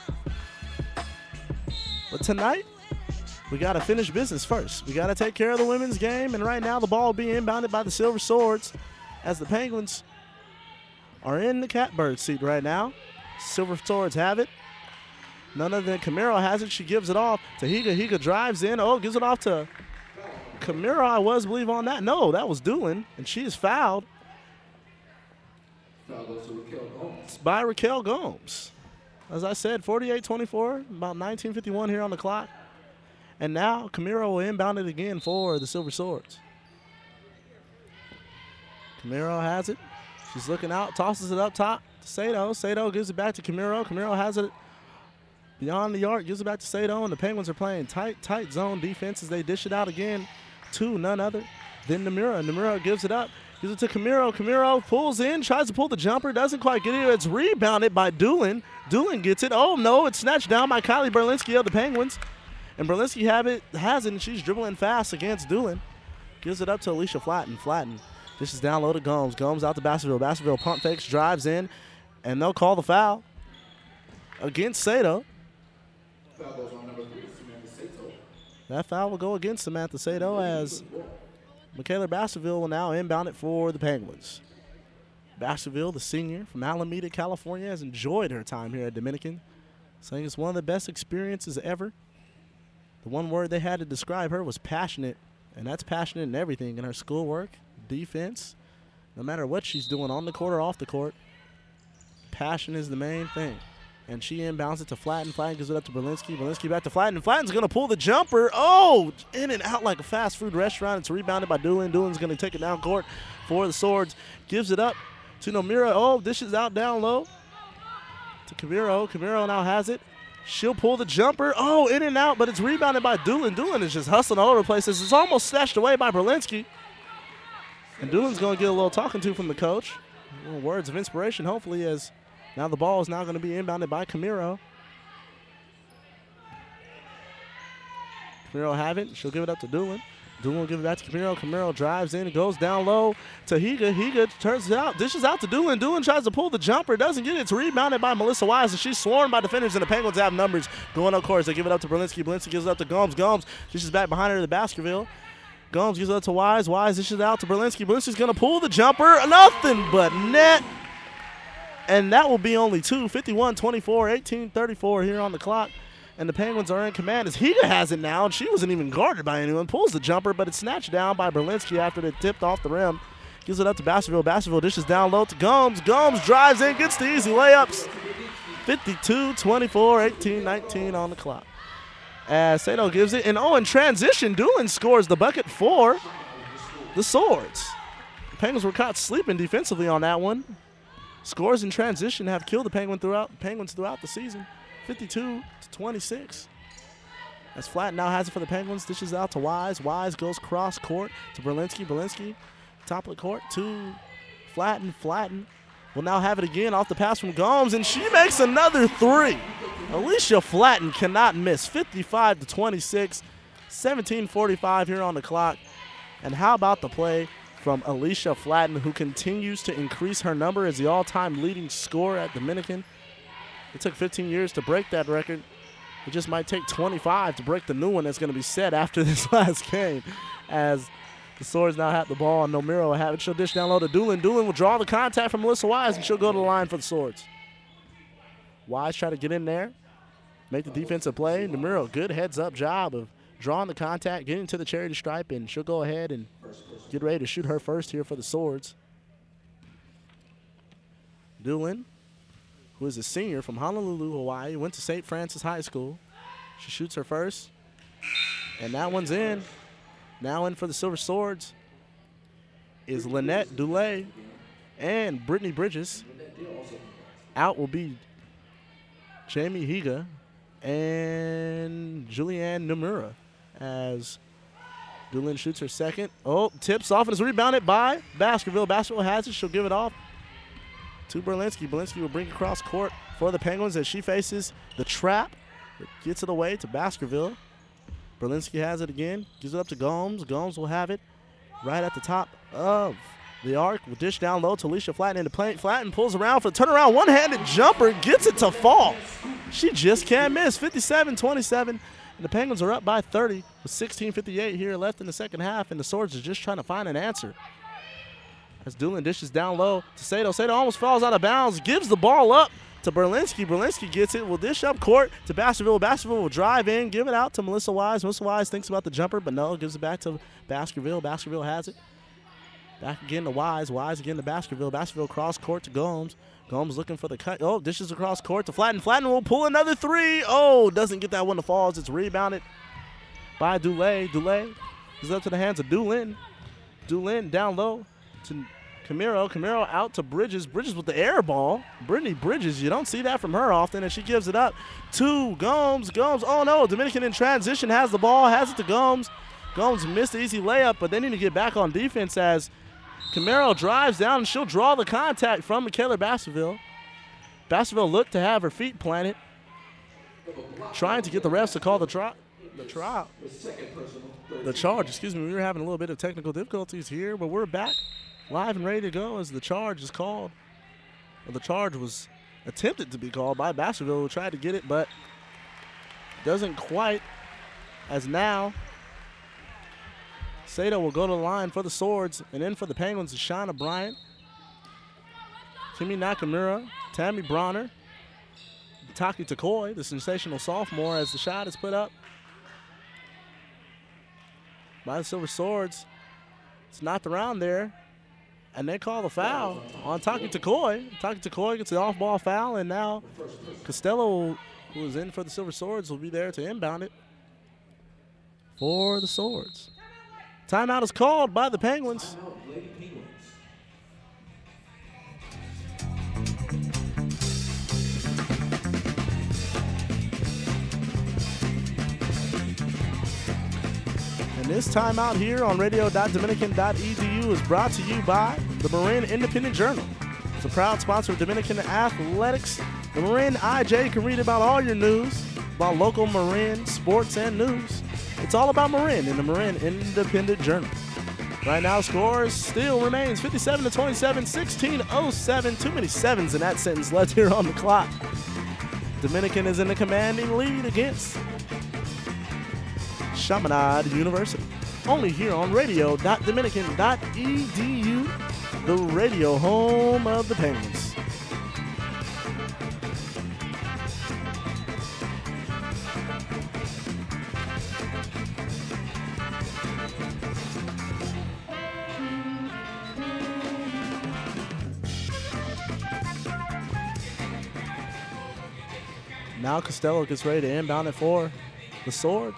But tonight, we got to finish business first. We got to take care of the women's game, and right now the ball will be inbounded by the Silver Swords as the Penguins are in the catbird seat right now. Silver Swords have it. None other than Camaro has it. She gives it off to Higa. Higa drives in. Oh, gives it off to Camaro, I believe on that. No, that was Doolin, and she is fouled. Foul goes to Raquel Gomes. It's by Raquel Gomes. As I said, 48-24, about 19:51 here on the clock. And now Camaro will inbound it again for the Silver Swords. Camaro has it. She's looking out, tosses it up top to Sato. Sato gives it back to Camaro. Camaro has it beyond the arc, gives it back to Sato, and the Penguins are playing tight zone defense as they dish it out again to none other than Nomura. Nomura gives it up, gives it to Camaro. Camaro pulls in, tries to pull the jumper, doesn't quite get it. It's rebounded by Doolin. Doolin gets it. Oh, no, it's snatched down by Kylie Berlinski of the Penguins. And Berlinski has it, and she's dribbling fast against Doolin. Gives it up to Alicia Flatten. Flatten dishes down low to Gomes. Gomes out to Baskerville. Baskerville pump fakes, drives in, and they'll call the foul against Sato. Foul goes on number 3, Samantha Sato. That foul will go against Samantha Sato as Michaela Baskerville will now inbound it for the Penguins. Baskerville, the senior from Alameda, California, has enjoyed her time here at Dominican, saying it's one of the best experiences ever. The one word they had to describe her was passionate, and that's passionate in everything, in her schoolwork, defense, no matter what she's doing on the court or off the court. Passion is the main thing. And she inbounds it to Flatten. Flatten gives it up to Berlinski. Berlinski back to Flatten. And Flatten's going to pull the jumper. Oh, in and out like a fast food restaurant. It's rebounded by Doolin. Doolin's going to take it down court for the Swords. Gives it up to Nomura. Oh, dishes out down low to Camiro. Camiro now has it. She'll pull the jumper. Oh, in and out, but it's rebounded by Doolin. Doolin is just hustling all over the place. It's almost snatched away by Berlinski. And Doolin's going to get a little talking to from the coach. Little words of inspiration, hopefully, as now the ball is now going to be inbounded by Camiro. Camiro have it. She'll give it up to Doolin. Doolin will give it back to Camiro. Camiro drives in and goes down low to Higa. Higa turns it out, dishes out to Doolin. Doolin tries to pull the jumper, doesn't get it. It's rebounded by Melissa Wise, and she's swarmed by defenders, and the Penguins have numbers going up course. They give it up to Berlinski. Berlinski gives it up to Gomes. Gomes dishes back behind her to Baskerville. Gomes gives it up to Wise. Wise dishes out to Berlinski. Berlinski's going to pull the jumper. Nothing but net. And that will be only two. 51-24, 18-34 here on the clock. And the Penguins are in command as Higa has it now, and she wasn't even guarded by anyone. Pulls the jumper, but it's snatched down by Berlinski after it tipped off the rim. Gives it up to Baskerville. Baskerville dishes down low to Gomes. Gomes drives in, gets the easy layups. 52-24, 18-19 on the clock. As Sato gives it, and in transition, Doolin scores the bucket for the Swords. The Penguins were caught sleeping defensively on that one. Scores in transition have killed the Penguins throughout the season. 52-26. As Flatt now has it for the Penguins, dishes out to Wise. Wise goes cross court to Berlinski. Berlinski, top of the court to Flatten. Flatten will now have it again off the pass from Gomes, and she makes another three. Alicia Flatten cannot miss. 55-26, 17:45 here on the clock. And how about the play from Alicia Flatten, who continues to increase her number as the all-time leading scorer at Dominican. It took 15 years to break that record. It just might take 25 to break the new one that's going to be set after this last game. As the Swords now have the ball, and Nomiro will have it. She'll dish down low to Doolin. Doolin will draw the contact from Melissa Wise, and she'll go to the line for the Swords. Wise try to get in there, make the defensive play. Nomiro, good heads-up job of drawing the contact, getting to the charity stripe, and she'll go ahead and get ready to shoot her first here for the Swords. Doolin, who is a senior from Honolulu, Hawaii, went to St. Francis High School. She shoots her first, and that one's in. Now in for the Silver Swords is Lynette Dulé and Brittany Bridges. Out will be Jamie Higa and Julianne Nomura as Doolin shoots her second. Oh, tips off and is rebounded by Baskerville. Baskerville has it. She'll give it off to Berlinski. Berlinski will bring across court for the Penguins as she faces the trap. It gets it away to Baskerville. Berlinski has it again. Gives it up to Gomes. Gomes will have it right at the top of the arc. Will dish down low to Alicia Flatten into paint. Flatten pulls around for the turnaround. One-handed jumper. Gets it to fall. She just can't miss. 57-27. And the Penguins are up by 30 with 16:58 here left in the second half, and the Swords are just trying to find an answer. As Doolin dishes down low to Sato. Sato almost falls out of bounds, gives the ball up to Berlinski. Berlinski gets it, will dish up court to Baskerville. Baskerville will drive in, give it out to Melissa Wise. Melissa Wise thinks about the jumper, but no, gives it back to Baskerville. Baskerville has it. Back again to Wise. Wise again to Baskerville. Baskerville cross court to Gomes. Gomes looking for the cut. Oh, dishes across court to Flatten. Flatten will pull another three. Oh, doesn't get that one to fall as it's rebounded by Dulé. Dulé is up to the hands of Doolin. Doolin down low to Camiro. Camiro out to Bridges. Bridges with the air ball. Brittany Bridges, you don't see that from her often, and she gives it up to Gomes. Gomes, oh no, Dominican in transition has the ball, has it to Gomes. Gomes missed the easy layup, but they need to get back on defense as Camiro drives down, and she'll draw the contact from Michaela Baskerville. Baskerville looked to have her feet planted, trying to get the refs to call the charge. We were having a little bit of technical difficulties here, but we're back live and ready to go as the charge is called. Well, the charge was attempted to be called by Baskerville, who tried to get it, but doesn't quite, as now Sato will go to the line for the Swords, and then for the Penguins is Shauna Bryant. Kimi Nakamura, Tammy Bronner, Taki Takoi, the sensational sophomore, as the shot is put up by the Silver Swords. It's knocked around there, and they call the foul on Taki Takoi. Taki Takoi gets the off-ball foul, and now Costello, who is in for the Silver Swords, will be there to inbound it for the Swords. Timeout is called by the Penguins. And this timeout here on radio.dominican.edu is brought to you by the Marin Independent Journal. It's a proud sponsor of Dominican athletics. The Marin IJ can read about all your news about local Marin sports and news. It's all about Marin in the Marin Independent Journal. Right now, score still remains 57-27, 16:07. Too many sevens in that sentence left here on the clock. Dominican is in the commanding lead against Chaminade University. Only here on radio.dominican.edu, the radio home of the Penguins. Now Costello gets ready to inbound it for the Swords.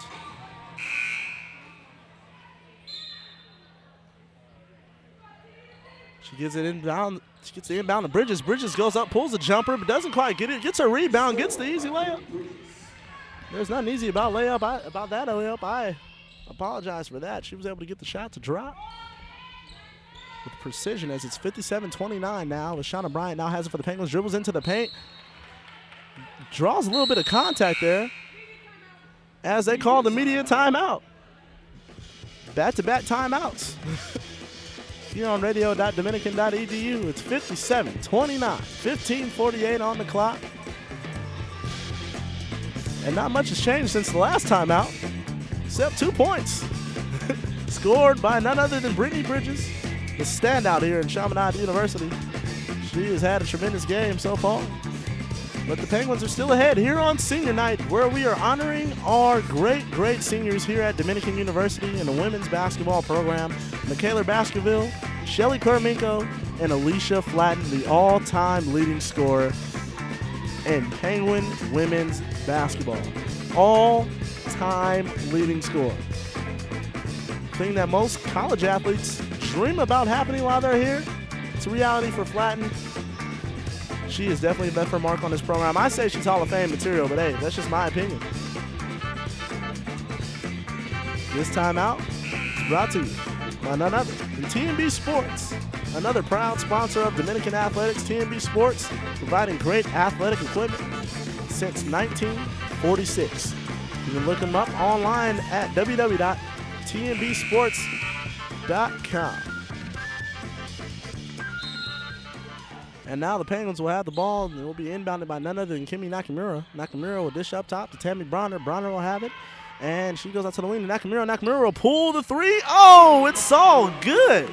She gets it inbound. She gets the inbound to Bridges. Bridges goes up, pulls a jumper, but doesn't quite get it. Gets a rebound, gets the easy layup. There's nothing easy about about that layup. I apologize for that. She was able to get the shot to drop with precision as it's 57-29 now. Shauna Bryant now has it for the Penguins. Dribbles into the paint. Draws a little bit of contact there as they call the media timeout. Back-to-back timeouts. Here on radio.dominican.edu, it's 57-29, 15:48 on the clock. And not much has changed since the last timeout, except 2 points. Scored by none other than Brittany Bridges, the standout here in Chaminade University. She has had a tremendous game so far. But the Penguins are still ahead here on senior night, where we are honoring our great seniors here at Dominican University in the women's basketball program. Michaela Baskerville, Shelly Korminko, and Alicia Flatten, the all-time leading scorer in Penguin women's basketball. All-time leading scorer. Thing that most college athletes dream about happening while they're here. It's a reality for Flatten. She is definitely left her mark on this program. I say she's Hall of Fame material, but hey, that's just my opinion. This timeout is brought to you by none other than TNB Sports, another proud sponsor of Dominican Athletics. TNB Sports, providing great athletic equipment since 1946. You can look them up online at www.tnbsports.com. And now the Penguins will have the ball, and it will be inbounded by none other than Kimi Nakamura. Nakamura will dish up top to Tammy Bronner. Bronner will have it, and she goes out to the wing to Nakamura. Nakamura will pull the three. Oh, it's all good.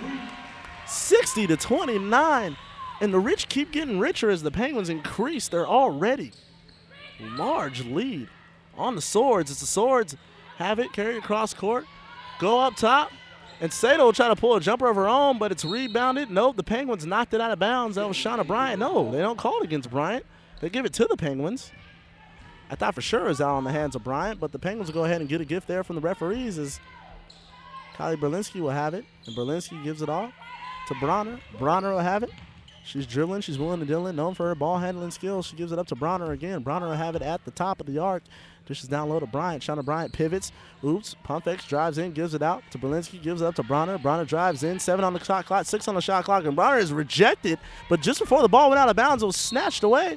60-29. And the rich keep getting richer as the Penguins increase their already large lead on the Swords. As the Swords have it, carry it across court, go up top. And Sato will try to pull a jumper of her own, but it's rebounded. Nope, the Penguins knocked it out of bounds. That was Shauna Bryant. No, they don't call it against Bryant. They give it to the Penguins. I thought for sure it was out on the hands of Bryant, but the Penguins will go ahead and get a gift there from the referees as Kylie Berlinski will have it. And Berlinski gives it off to Bronner. Bronner will have it. She's dribbling. She's willing to drill, known for her ball handling skills. She gives it up to Bronner again. Bronner will have it at the top of the arc. Dishes down low to Bryant. Shauna Bryant pivots. Oops. Pump fakes, drives in, gives it out to Berlinski, gives it up to Bronner. Bronner drives in. 7 on the shot clock, 6 on the shot clock, and Bronner is rejected. But just before the ball went out of bounds, it was snatched away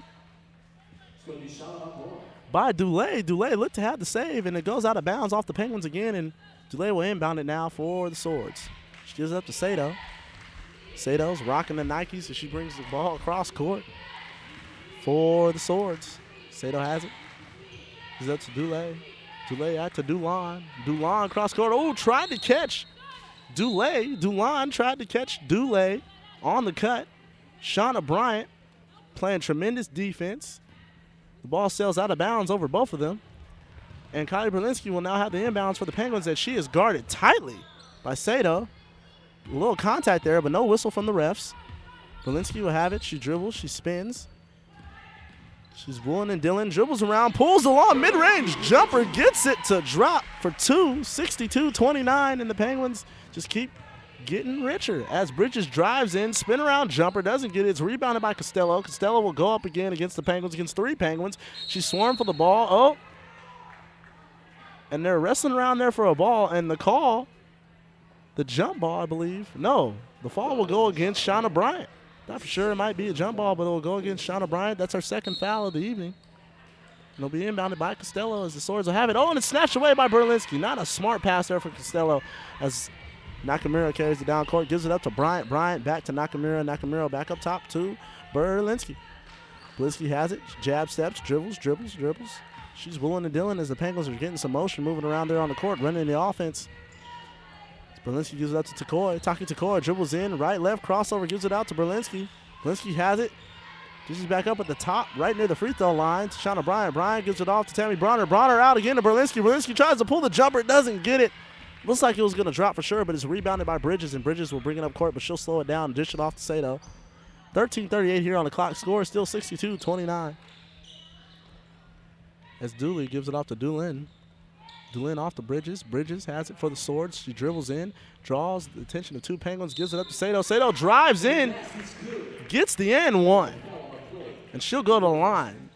by Dulé. Dulé looked to have the save, and it goes out of bounds off the Penguins again, and Dulé will inbound it now for the Swords. She gives it up to Sato. Sato's rocking the Nikes as she brings the ball across court for the Swords. Sato has it. Gives it up to Dulé. Dulé out to Dulon. Dulon cross court. Oh, tried to catch Dulé. Dulon tried to catch Dulé on the cut. Shauna Bryant playing tremendous defense. The ball sails out of bounds over both of them. And Kylie Berlinski will now have the inbounds for the Penguins as she is guarded tightly by Sato. A little contact there, but no whistle from the refs. Berlinski will have it. She dribbles. She spins. She's wooing and Dillon. Dribbles around. Pulls the long mid-range jumper. Gets it to drop for two. 62-29. And the Penguins just keep getting richer as Bridges drives in. Spin around jumper. Doesn't get it. It's rebounded by Costello. Costello will go up again against the Penguins, against three Penguins. She swarmed for the ball. Oh. And they're wrestling around there for a ball. And the call, the jump ball, I believe. No, the foul will go against Shauna Bryant. Not for sure it might be a jump ball, but it will go against Shauna Bryant. That's our second foul of the evening. And it'll be inbounded by Costello as the Swords will have it. Oh, and it's snatched away by Berlinski. Not a smart pass there for Costello as Nakamura carries it down court, gives it up to Bryant. Bryant back to Nakamura. Nakamura back up top to Berlinski. Berlinski has it. Jab steps, dribbles. She's wooing and Dillon as the Penguins are getting some motion moving around there on the court, running the offense. Berlinski gives it up to Takoi. Taki Takoi dribbles in, right, left, crossover, gives it out to Berlinski. Berlinski has it. She's back up at the top, right near the free throw line to Shauna Bryant. Bryant gives it off to Tammy Bronner. Bronner out again to Berlinski. Berlinski tries to pull the jumper, doesn't get it. Looks like it was going to drop for sure, but it's rebounded by Bridges, and Bridges will bring it up court, but she'll slow it down and dish it off to Sato. 13:38 here on the clock. Score is still 62-29. As Dooley gives it off to Doolin. Doolin off to Bridges. Bridges has it for the Swords. She dribbles in, draws the attention of two Penguins, gives it up to Sato. Sato drives in, gets the and one, and she'll go to the line.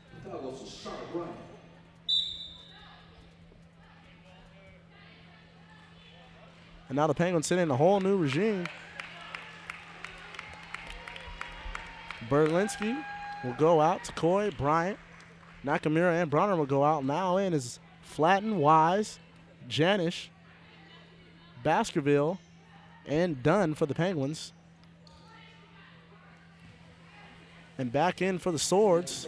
And now the Penguins sit in a whole new regime. Berlinski will go out to Coy, Bryant. Nakamura and Bronner will go out. Now in is Flatten, Wise, Janish, Baskerville, and Dunn for the Penguins. And back in for the Swords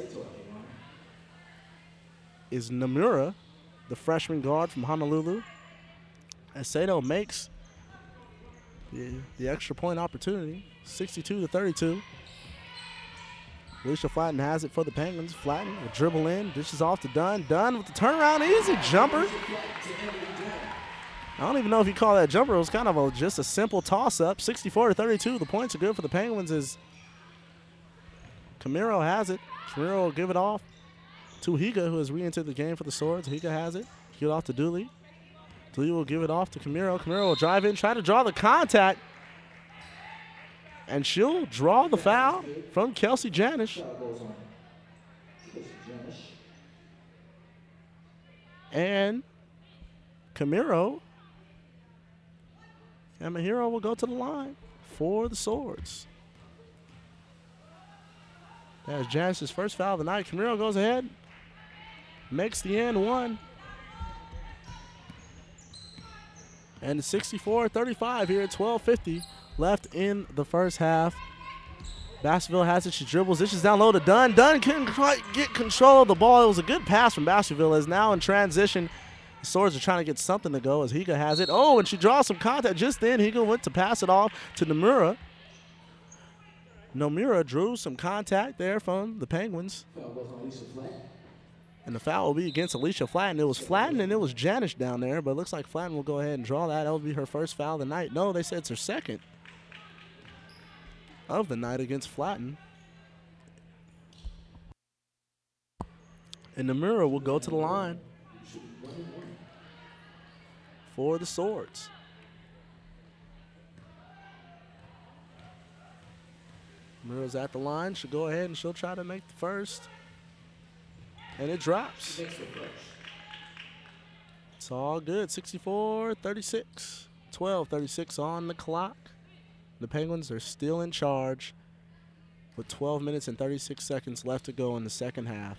is Namura, the freshman guard from Honolulu. As Sato makes the extra point opportunity, 62-32. Alicia Flatten has it for the Penguins. Flatten will dribble in, dishes off to Dunn. Dunn with the turnaround, easy jumper. I don't even know if you call that jumper. It was kind of just a simple toss-up. 64-32. The points are good for the Penguins as Camiro has it. Camiro will give it off to Higa, who has re-entered the game for the Swords. Higa has it. Give it off to Dooley. Dooley will give it off to Camiro. Camiro will drive in, try to draw the contact. And she'll draw the foul from Kelsey Janish. And Camiro will go to the line for the Swords. That's Janish's first foul of the night. Camiro goes ahead, makes the end one. And it's 64-35 here at 12:50 left in the first half. Baskerville has it. She dribbles. This is down low to Dunn. Dunn couldn't quite get control of the ball. It was a good pass from Baskerville. As now in transition, the Swords are trying to get something to go as Higa has it. Oh, and she draws some contact. Just then, Higa went to pass it off to Nomura. Nomura drew some contact there from the Penguins. And the foul will be against Alicia Flatten. It was Flatten and it was Janish down there, but it looks like Flatten will go ahead and draw that. That will be her first foul of the night. No, they said it's her second of the night against Flatten. And Nomura will go to the line for the Swords. Nomura's at the line. She'll go ahead and she'll try to make the first. And it drops. It's all good. 64-36. 12:36 on the clock. The Penguins are still in charge with 12 minutes and 36 seconds left to go in the second half.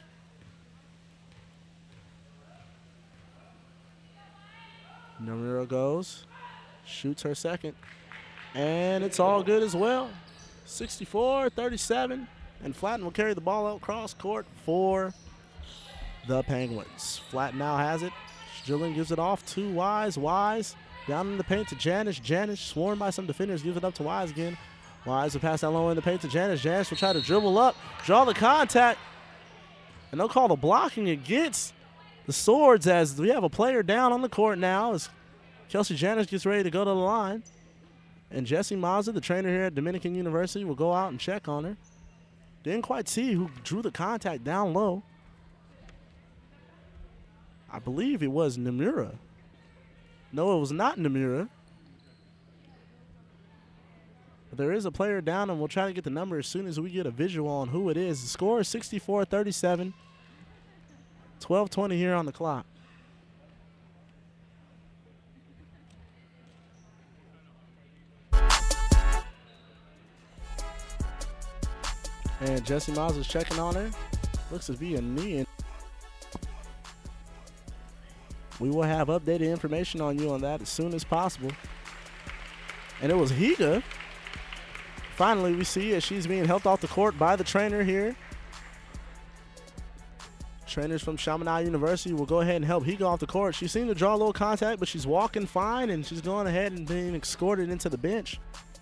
Nomura goes, shoots her second, and it's all good as well. 64-37, and Flatten will carry the ball out cross court for the Penguins. Flatten now has it. Drilling gives it off to Wise. Wise down in the paint to Janish. Janish, swarmed by some defenders, gives it up to Wise again. Wise will pass down low in the paint to Janice. Janice will try to dribble up, draw the contact, and they'll call the blocking against the Swords as we have a player down on the court now as Kelsey Janice gets ready to go to the line. And Jesse Mazza, the trainer here at Dominican University, will go out and check on her. Didn't quite see who drew the contact down low. I believe it was Namura. No, it was not Namura. But there is a player down, and we'll try to get the number as soon as we get a visual on who it is. The score is 64-37. 12:20 here on the clock. And Jesse Miles is checking on her. Looks to be a knee. We will have updated information on you on that as soon as possible. And it was Higa. Finally, we see as she's being helped off the court by the trainer here. Trainers from Chaminade University will go ahead and help Higa off the court. She seemed to draw a little contact, but she's walking fine, and she's going ahead and being escorted into the bench.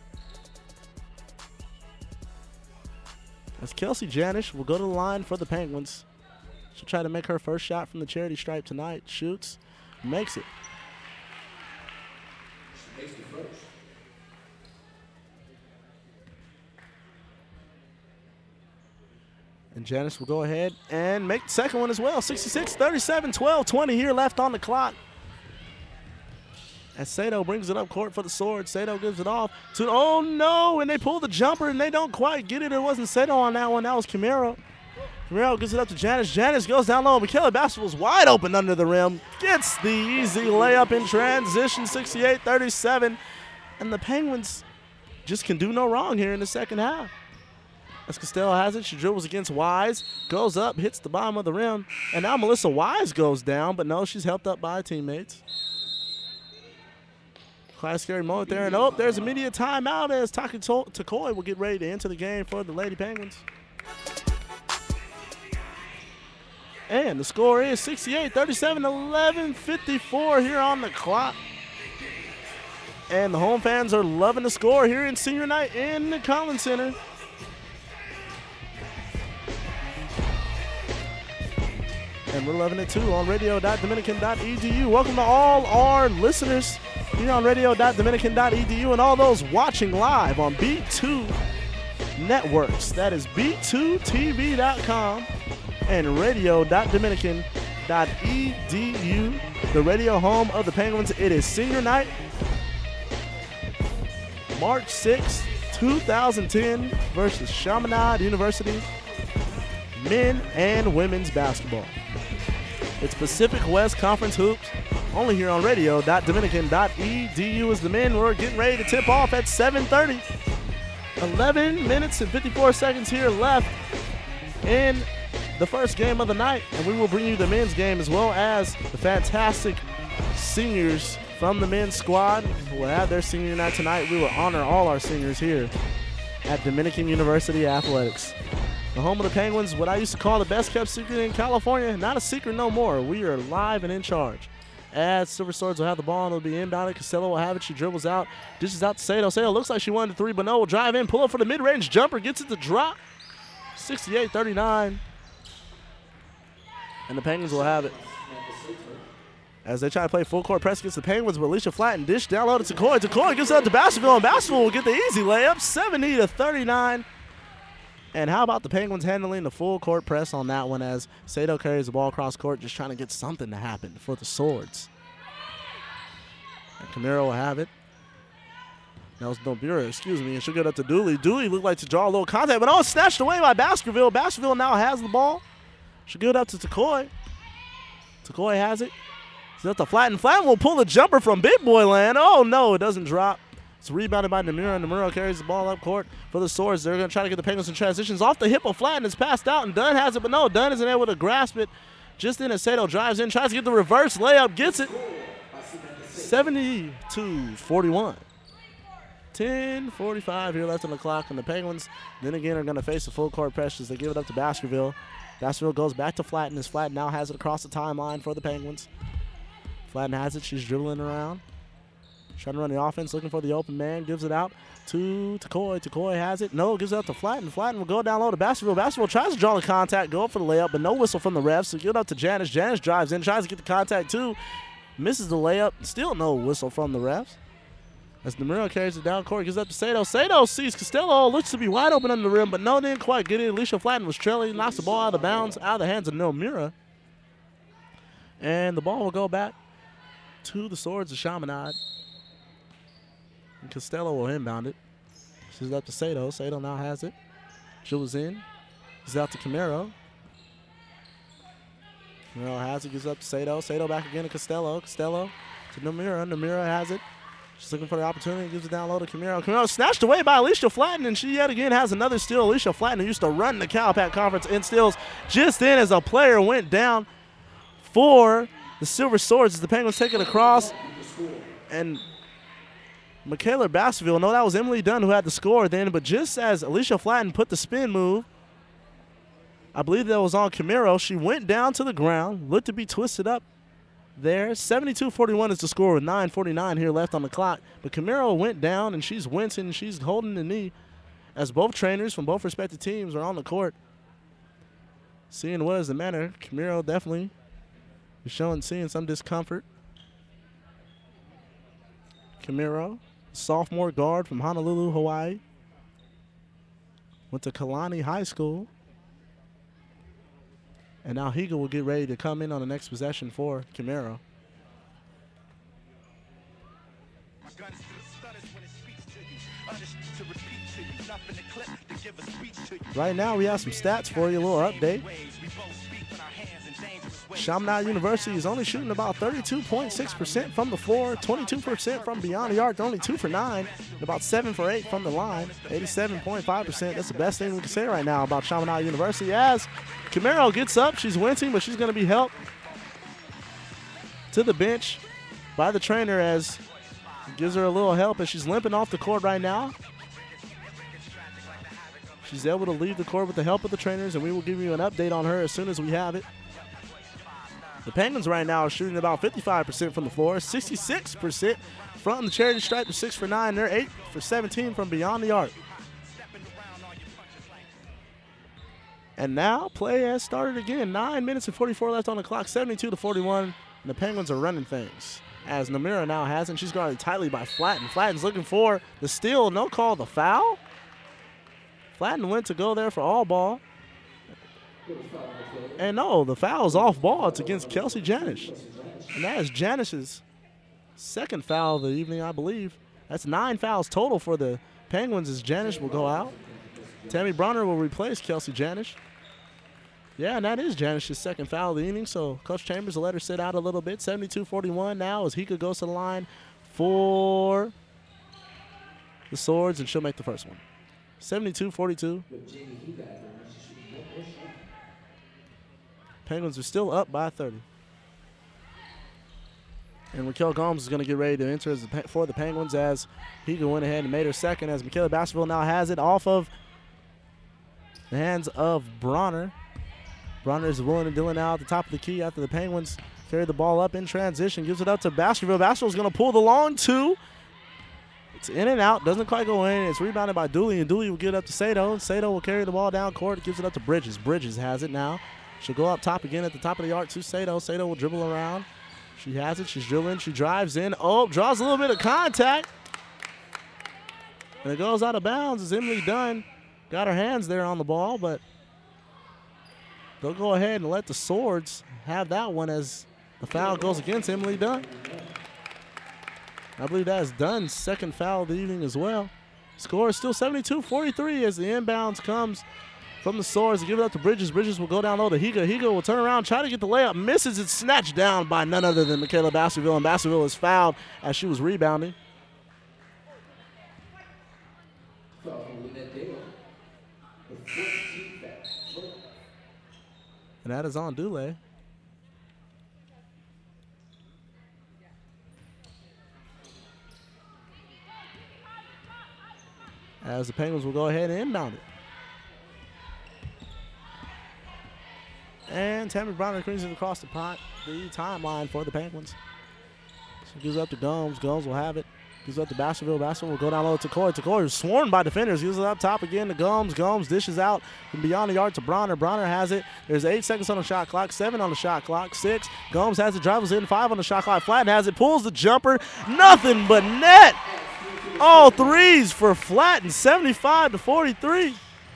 As Kelsey Janish will go to the line for the Penguins. She'll try to make her first shot from the charity stripe tonight. Shoots, makes it. She makes it first. And Janice will go ahead and make the second one as well. 66-37, 12:20 here left on the clock. As Sato brings it up court for the Swords. Sato gives it off to, oh no, and they pull the jumper and they don't quite get it. It wasn't Sato on that one, that was Camaro. Camaro gives it up to Janice. Janice goes down low. Michaela Baskerville's wide open under the rim. Gets the easy layup in transition, 68-37. And the Penguins just can do no wrong here in the second half. As Costello has it, she dribbles against Wise, goes up, hits the bottom of the rim, and now Melissa Wise goes down, but no, she's helped up by teammates. Quite a scary moment there, and oh, there's immediate timeout as Taki Takoi will get ready to enter the game for the Lady Penguins. And the score is 68-37, 11:54 here on the clock. And the home fans are loving the score here in senior night in the Collins Center. And we're loving it too on radio.dominican.edu. Welcome to all our listeners here on radio.dominican.edu and all those watching live on B2 Networks. That is b2tv.com and radio.dominican.edu, the radio home of the Penguins. It is senior night, March 6, 2010 versus Chaminade University, men and women's basketball. It's Pacific West Conference Hoops, only here on radio.dominican.edu as the men were getting ready to tip off at 7:30. 11 minutes and 54 seconds here left in the first game of the night, and we will bring you the men's game as well as the fantastic seniors from the men's squad who will have their senior night tonight. We will honor all our seniors here at Dominican University Athletics. The home of the Penguins, what I used to call the best kept secret in California, not a secret no more. We are live and in charge. As Silver Swords will have the ball and it'll be inbounded. Costello will have it. She dribbles out, dishes out to Sato. Sato looks like she wanted the three, but no, will drive in, pull up for the mid-range jumper, gets it to drop. 68-39. And the Penguins will have it. As they try to play full court press against the Penguins, but Alicia Flatten dish down low to Takoi. Takoi gives it up to Baskerville, and Baskerville will get the easy layup, 70-39. And how about the Penguins handling the full court press on that one as Sato carries the ball across court, just trying to get something to happen for the Swords. And Camaro will have it. That was Nobura, excuse me, and she'll get up to Dooley. Dooley looked like to draw a little contact, but it's snatched away by Baskerville. Baskerville now has the ball. She'll give it up to Takoi. Takoi has it. It's up to Flatten. Flatten will pull the jumper from Big Boy Land. Oh, no, it doesn't drop. It's rebounded by Namura, and Namura carries the ball up court for the Swords. They're going to try to get the Penguins in transitions. Off the hip of Flatten, it's passed out, and Dunn has it, but no, Dunn isn't able to grasp it. Just in as Sato drives in, tries to get the reverse layup, gets it. 70-41. 10:45 here left on the clock, and the Penguins then again are going to face the full court press as they give it up to Baskerville. Baskerville goes back to Flatten as Flatten now has it across the timeline for the Penguins. Flatten has it. She's dribbling around. Trying to run the offense, looking for the open man. Gives it out to Takoy. Takoy has it. No, gives it up to Flatten. Flatten will go down low to Baskerville. Baskerville tries to draw the contact, go up for the layup, but no whistle from the refs. So give it up to Janice. Janice drives in, tries to get the contact too. Misses the layup. Still no whistle from the refs. As Namiro carries it down court, gives it up to Sato. Sato sees Costello. Looks to be wide open under the rim, but no, didn't quite get it. Alicia Flatten was trailing. Knocks the ball out of bounds, out of the hands of Nomura. And the ball will go back to the Swords of Chaminade. And Costello will inbound it. This is up to Sato. Sato now has it. Dribbles in. He's out to Camaro. Camaro has it. Gives it up to Sato. Sato back again to Costello. Costello to Nomura. Nomura has it. She's looking for the opportunity. Gives it down low to Camaro. Camaro snatched away by Alicia Flatten, and she yet again has another steal. Alicia Flatten, who used to run the Calpac Conference in steals, just in as a player went down for the Silver Swords as the Penguins take it across. And Michaela Baskerville, no, that was Emily Dunn who had the score then, but just as Alicia Flatten put the spin move, I believe that was on Camaro, she went down to the ground, looked to be twisted up there. 72-41 is the score with 9:49 here left on the clock. But Camaro went down, and she's wincing, she's holding the knee as both trainers from both respective teams are on the court. Seeing what is the matter, Camaro definitely is seeing some discomfort. Camaro, sophomore guard from Honolulu, Hawaii. Went to Kalani High School. And now Higa will get ready to come in on the next possession for Camaro. Right now we have some stats for you, a little update. Chaminade University is only shooting about 32.6% from the floor, 22% from beyond the arc. They're only 2 for 9, and about 7 for 8 from the line, 87.5%. That's the best thing we can say right now about Chaminade University. As Camaro gets up, she's wincing, but she's going to be helped to the bench by the trainer as he gives her a little help as she's limping off the court right now. She's able to leave the court with the help of the trainers, and we will give you an update on her as soon as we have it. The Penguins right now are shooting about 55% from the floor, 66% from the charity stripe to 6 for 9. They're 8 for 17 from beyond the arc. And now play has started again. 9 minutes and 44 left on the clock, 72-41, and the Penguins are running things. As Namira now has it, she's guarded tightly by Flatten. Flatten's looking for the steal, no call, the foul. Flatten went to go there for all ball. And no, the foul's off ball. It's against Kelsey Janish. And that is Janish's second foul of the evening, I believe. That's 9 fouls total for the Penguins as Janish will go out. Tammy Bronner will replace Kelsey Janish. Yeah, and that is Janish's second foul of the evening, so Coach Chambers will let her sit out a little bit. 72-41 now as Hika goes to the line for the Swords, and she'll make the first one. 72-42. Penguins are still up by 30. And Raquel Gomes is going to get ready to enter for the Penguins as Higa went ahead and made her second as Michaela Baskerville now has it off of the hands of Bronner. Bronner is willing and dealing now at the top of the key after the Penguins carry the ball up in transition. Gives it up to Baskerville. Baskerville's going to pull the long two. It's in and out. Doesn't quite go in. It's rebounded by Dooley, and Dooley will get it up to Sato. Sato will carry the ball down court. Gives it up to Bridges. Bridges has it now. She'll go up top again at the top of the arc to Sato. Sato will dribble around. She has it. She's dribbling. She drives in. Oh, draws a little bit of contact. And it goes out of bounds as Emily Dunn got her hands there on the ball, but they'll go ahead and let the Swords have that one as the foul goes against Emily Dunn. I believe that is Dunn's second foul of the evening as well. Score is still 72-43 as the inbounds comes from the Swords. Give it up to Bridges. Bridges will go down low to Higa. Higa will turn around, try to get the layup. Misses it, snatched down by none other than Michaela Baskerville. And Baskerville is fouled as she was rebounding. And that is on Dule. As the Penguins will go ahead and inbound it. And Tammy Bronner brings it across the timeline for the Penguins. So gives it up to Gomes. Gomes will have it. Gives it up to Baskerville. Baskerville will go down low to Coy. Coy is swarmed by defenders. Gives it up top again to Gomes. Gomes dishes out from beyond the arc to Bronner. Bronner has it. There's 8 seconds on the shot clock, 7 on the shot clock, 6. Gomes has it, drivers in, 5 on the shot clock. Flatten has it, pulls the jumper. Nothing but net. All threes for Flatten, 75-43.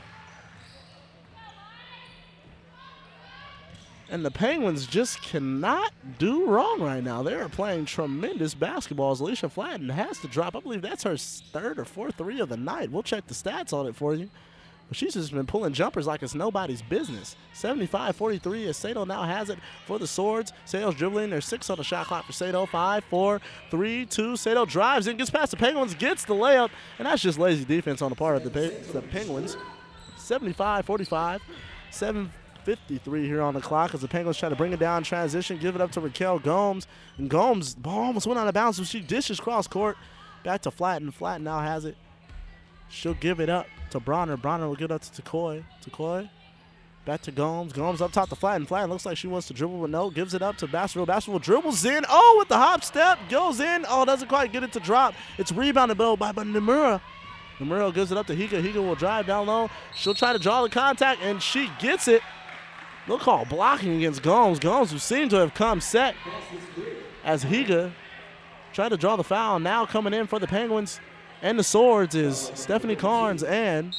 And the Penguins just cannot do wrong right now. They are playing tremendous basketball as Alicia Flatten has to drop. I believe that's her 3rd or 4th three of the night. We'll check the stats on it for you. But she's just been pulling jumpers like it's nobody's business. 75-43 as Sato now has it for the Swords. Sato's dribbling. There's 6 on the shot clock for Sato. 5, 4, 3, 2. Sato drives in, gets past the Penguins, gets the layup. And that's just lazy defense on the part of the Penguins. 75-45. 7:53 here on the clock as the Penguins try to bring it down, transition, give it up to Raquel Gomes. And Gomes, ball almost went out of bounds, so she dishes cross court. Back to Flatten. Flatten now has it. She'll give it up to Bronner. Bronner will give it up to Takoy. Takoy back to Gomes. Gomes up top to Flatten. Flatten looks like she wants to dribble, but no. Gives it up to Baskerville. Baskerville dribbles in. Oh, with the hop step. Goes in. Oh, doesn't quite get it to drop. It's rebounded by Nomura. Nomura gives it up to Higa. Higa will drive down low. She'll try to draw the contact, and she gets it. They'll call blocking against Gomes. Gomes, who seemed to have come set as Higa tried to draw the foul. Now coming in for the Penguins and the Swords is Stephanie Carnes and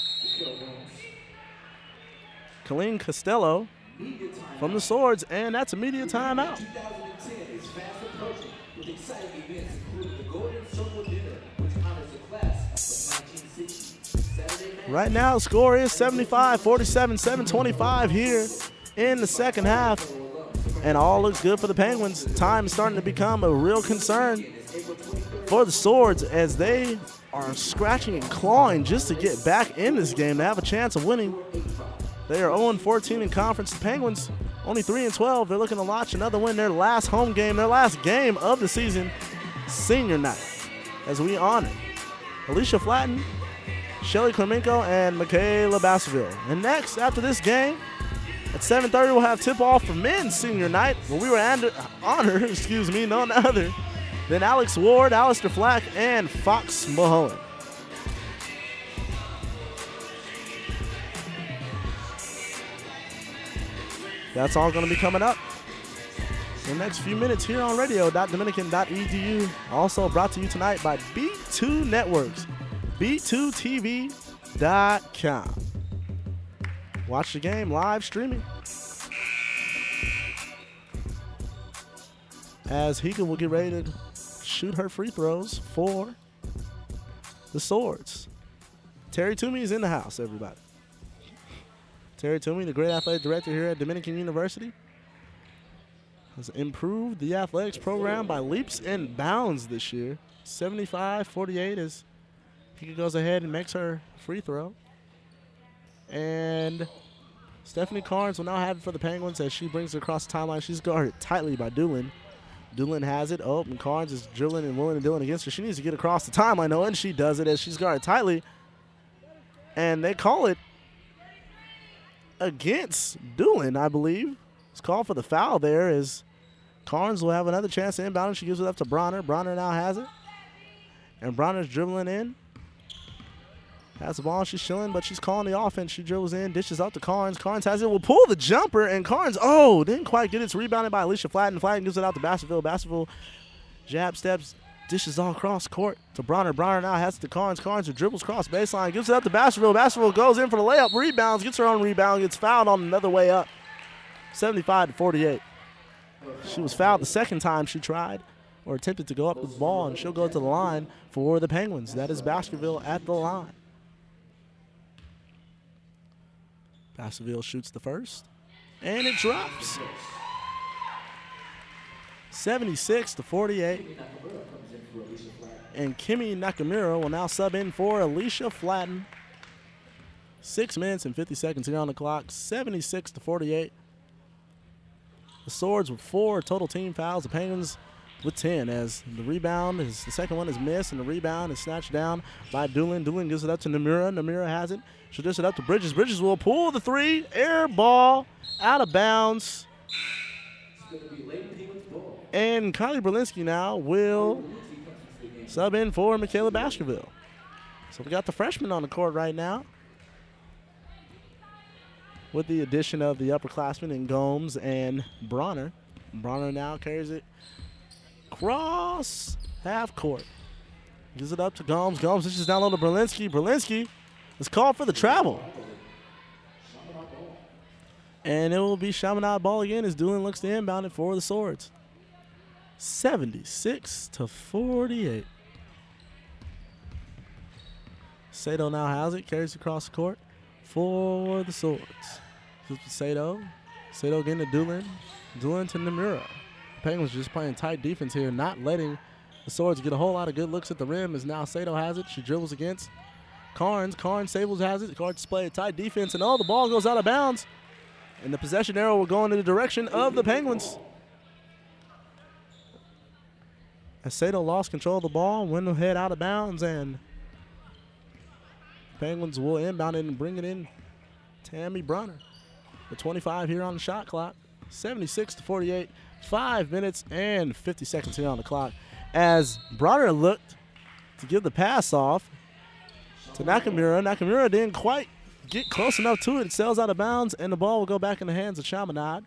Colleen Costello from the Swords, and that's a media timeout. Right now, the score is 75-47, 7:25 here in the second half, and all looks good for the Penguins. Time is starting to become a real concern for the Swords as they are scratching and clawing just to get back in this game to have a chance of winning. They are 0-14 in conference. The Penguins only 3-12. They're looking to launch another win, their last home game, their last game of the season, senior night, as we honor Alicia Flatten, Shelly Clemenko, and Michaela Baskerville. And next, after this game, at 7:30, we'll have tip-off for men's senior night, where we were honored, none other than Alex Ward, Alistair Flack, and Fox Mahone. That's all going to be coming up in the next few minutes here on radio.dominican.edu. Also brought to you tonight by B2 Networks, b2tv.com. Watch the game live streaming. As Higa will get ready to shoot her free throws for the Swords. Terry Toomey is in the house, everybody. Terry Toomey, the great athletic director here at Dominican University, has improved the athletics program by leaps and bounds this year. 75-48 as Higa goes ahead and makes her free throw. And Stephanie Carnes will now have it for the Penguins as she brings it across the timeline. She's guarded tightly by Doolin. Doolin has it. Oh, and Carnes is drilling and willing and doing against her. She needs to get across the timeline, though, and she does it as she's guarded tightly. And they call it against Doolin, I believe. It's called for the foul there as Carnes will have another chance to inbound. She gives it up to Bronner. Bronner now has it. And Bronner's dribbling in. Has the ball, she's chilling, but she's calling the offense. She dribbles in, dishes out to Carnes. Carnes has it, will pull the jumper, and Carnes, didn't quite get it. It's rebounded by Alicia Flatten. Flatten gives it out to Baskerville. Baskerville jab steps, dishes all across court to Bronner. Bronner now has it to Carnes. Carnes who dribbles across baseline, gives it up to Baskerville. Baskerville goes in for the layup, rebounds, gets her own rebound, gets fouled on another way up. 75-48. She was fouled the second time she tried or attempted to go up with the ball, and she'll go to the line for the Penguins. That is Baskerville at the line. Baskerville shoots the first, and it drops. 76-48. And Kimmy Nakamura will now sub in for Alicia Flatten. 6 minutes and 50 seconds here on the clock. 76-48. The Swords with 4 total team fouls. The Penguins with 10 as the rebound is, the second one is missed, and the rebound is snatched down by Doolin. Doolin gives it up to Namura. Namura has it. She'll dish it up to Bridges. Bridges will pull the three. Air ball out of bounds. And Kylie Berlinski now will sub in for Michaela Baskerville. So we got the freshman on the court right now, with the addition of the upperclassmen in Gomes and Bronner. Bronner now carries it across half court. Gives it up to Gomes. Gomes dishes down low to Berlinski. Berlinski is called for the travel. And it will be Chaminade ball again as Doolin looks to inbound it for the Swords. 76-48. Sato now has it, carries across the court for the Swords. Sato getting to Doolin. Doolin to Namura. The Penguins just playing tight defense here, not letting the Swords get a whole lot of good looks at the rim as now Sato has it. She dribbles against Carnes. Carnes Sables has it. Carnes display a tight defense, and the ball goes out of bounds. And the possession arrow will go in the direction of the Penguins. As Sato lost control of the ball, went ahead out of bounds, and Penguins will inbound it and bring it in. Tammy Bronner with 25 here on the shot clock. 76-48. 5 minutes and 50 seconds here on the clock. As Bronner looked to give the pass off to Nakamura. Nakamura didn't quite get close enough to it. It sails out of bounds, and the ball will go back in the hands of Chaminade.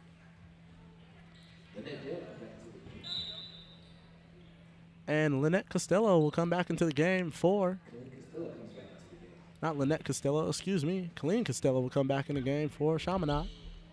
And Lynette Costello will come back into the game for, not Lynette Costello, excuse me, Colleen Costello will come back in the game for Chaminade.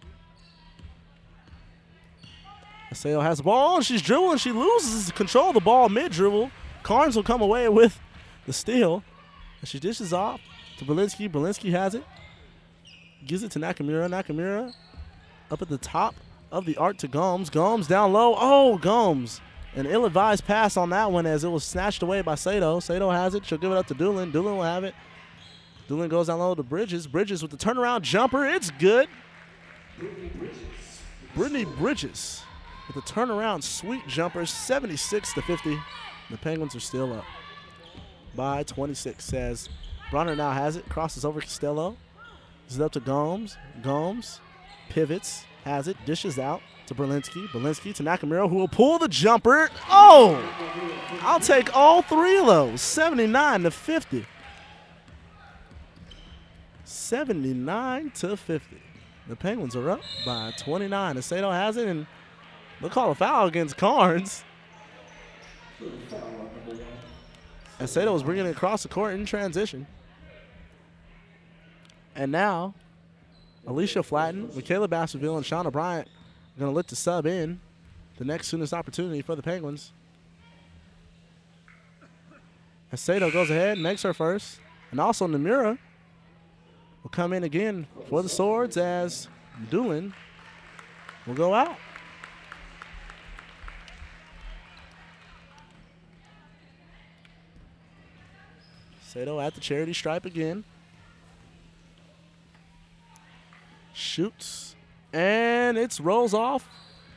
Aseo has the ball, and she's dribbling. She loses control of the ball mid-dribble. Carnes will come away with the steal. And she dishes off to Berlinski. Berlinski has it. Gives it to Nakamura. Nakamura up at the top of the arc to Gomes. Gomes down low. Oh, Gomes. An ill-advised pass on that one as it was snatched away by Sato. Sato has it. She'll give it up to Doolin. Doolin will have it. Doolin goes down low to Bridges. Bridges with the turnaround jumper. It's good. Brittany Bridges with the turnaround sweet jumper. 76-50. The Penguins are still up by 26 as Bronner now has it. Crosses over Costello. This is up to Gomes. Gomes pivots. Has it. Dishes out to Berlinski. Berlinski to Nakamura, who will pull the jumper. Oh! I'll take all three of those. 79-50. 79-50. The Penguins are up by 29. Aceto has it, and they'll call a foul against Carnes. Aceto was bringing it across the court in transition. And now, Alicia Flatten, Michaela Baskerville, and Shauna Bryant are going to look to sub in the next soonest opportunity for the Penguins. Aceto goes ahead, makes her first. And also Namura will come in again for the Swords as Doolin will go out. Sato at the charity stripe again. Shoots. And it rolls off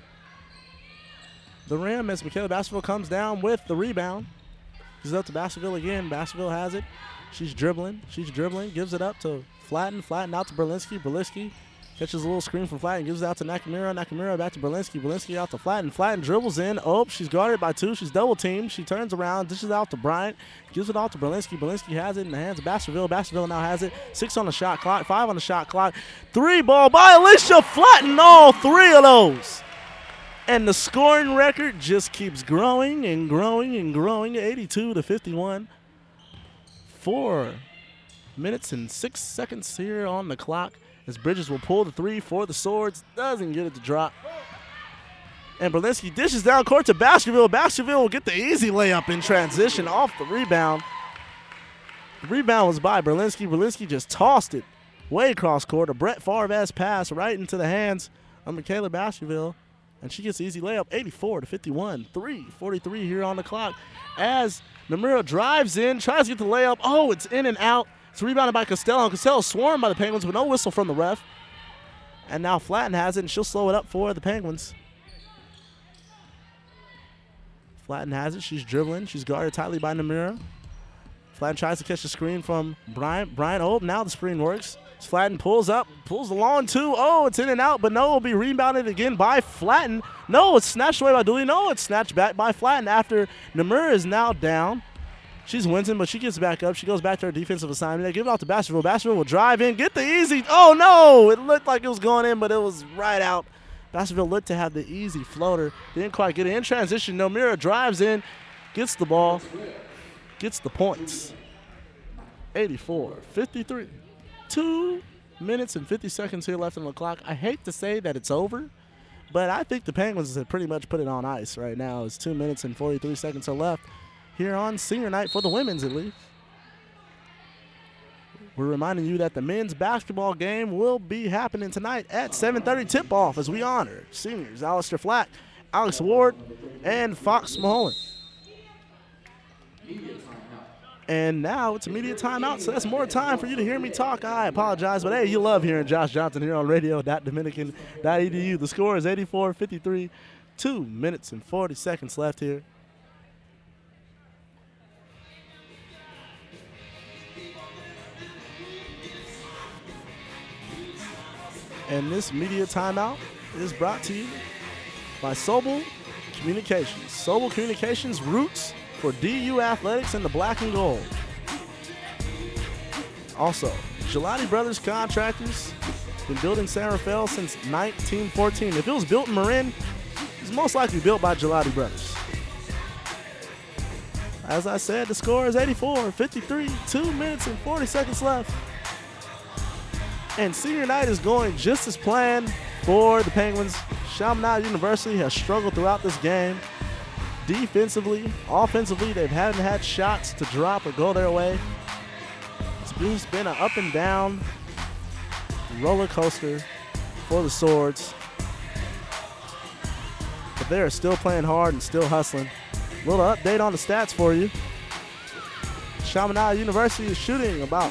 the rim as Michaela Baskerville comes down with the rebound. Gives it up to Baskerville again. Baskerville has it. She's dribbling. Gives it up to Flatten. Flatten out to Berlinski. Berlinski catches a little screen from Flatten. Gives it out to Nakamura. Nakamura back to Berlinski. Berlinski out to Flatten. Flatten dribbles in. Oh, she's guarded by two. She's double teamed. She turns around. Dishes out to Bryant. Gives it off to Berlinski. Berlinski has it in the hands of Baskerville. Baskerville now has it. 6 on the shot clock. 5 on the shot clock. 3 ball by Alicia Flatten. All 3 of those. And the scoring record just keeps growing and growing and growing. 82-51. 4 minutes and 6 seconds here on the clock as Bridges will pull the 3 for the Swords. Doesn't get it to drop. And Berlinski dishes down court to Baskerville. Baskerville will get the easy layup in transition off the rebound. The rebound was by Berlinski. Berlinski just tossed it way across court. A Brett Favre-esque pass right into the hands of Michaela Baskerville. And she gets the easy layup, 84-51. 3:43 here on the clock as Namura drives in, tries to get the layup. Oh, it's in and out. It's rebounded by Costello. Costello swarmed by the Penguins with no whistle from the ref. And now Flatten has it, and she'll slow it up for the Penguins. Flatten has it. She's dribbling. She's guarded tightly by Namura. Flatten tries to catch the screen from Bryant. Bryant, oh, now the screen works. Flatten pulls up, pulls the long 2. Oh, it's in and out, but no, it'll be rebounded again by Flatten. No, it's snatched away by Dooley. No, it's snatched back by Flatten after Namura is now down She's wincing, but she gets back up. She goes back to her defensive assignment. They give it off to Baskerville. Baskerville will drive in, get the easy. Oh, no. It looked like it was going in, but it was right out. Baskerville looked to have the easy floater. Didn't quite get it. In transition, Nomura drives in, gets the ball, gets the points. 84-53. 2 minutes and 50 seconds here left on the clock. I hate to say that it's over, but I think the Penguins have pretty much put it on ice right now. It's 2 minutes and 43 seconds are left here on senior night for the women's, at least. We're reminding you that the men's basketball game will be happening tonight at 7:30 tip-off as we honor seniors Alistair Flack, Alex Ward, and Fox Mulholland. And now it's immediate timeout, so that's more time for you to hear me talk. I apologize, but hey, you love hearing Josh Johnson here on radio.dominican.edu. The score is 84-53, 2 minutes and 40 seconds left here. And this media timeout is brought to you by Sobel Communications. Sobel Communications, roots for DU athletics in the black and gold. Also, Gelati Brothers Contractors, been building San Rafael since 1914. If it was built in Marin, it was most likely built by Gelati Brothers. As I said, the score is 84-53, 2 minutes and 40 seconds left. And senior night is going just as planned for the Penguins. Chaminade University has struggled throughout this game. Defensively, offensively, they haven't had shots to drop or go their way. It's just been an up and down roller coaster for the Swords. But they are still playing hard and still hustling. A little update on the stats for you. Chaminade University is shooting about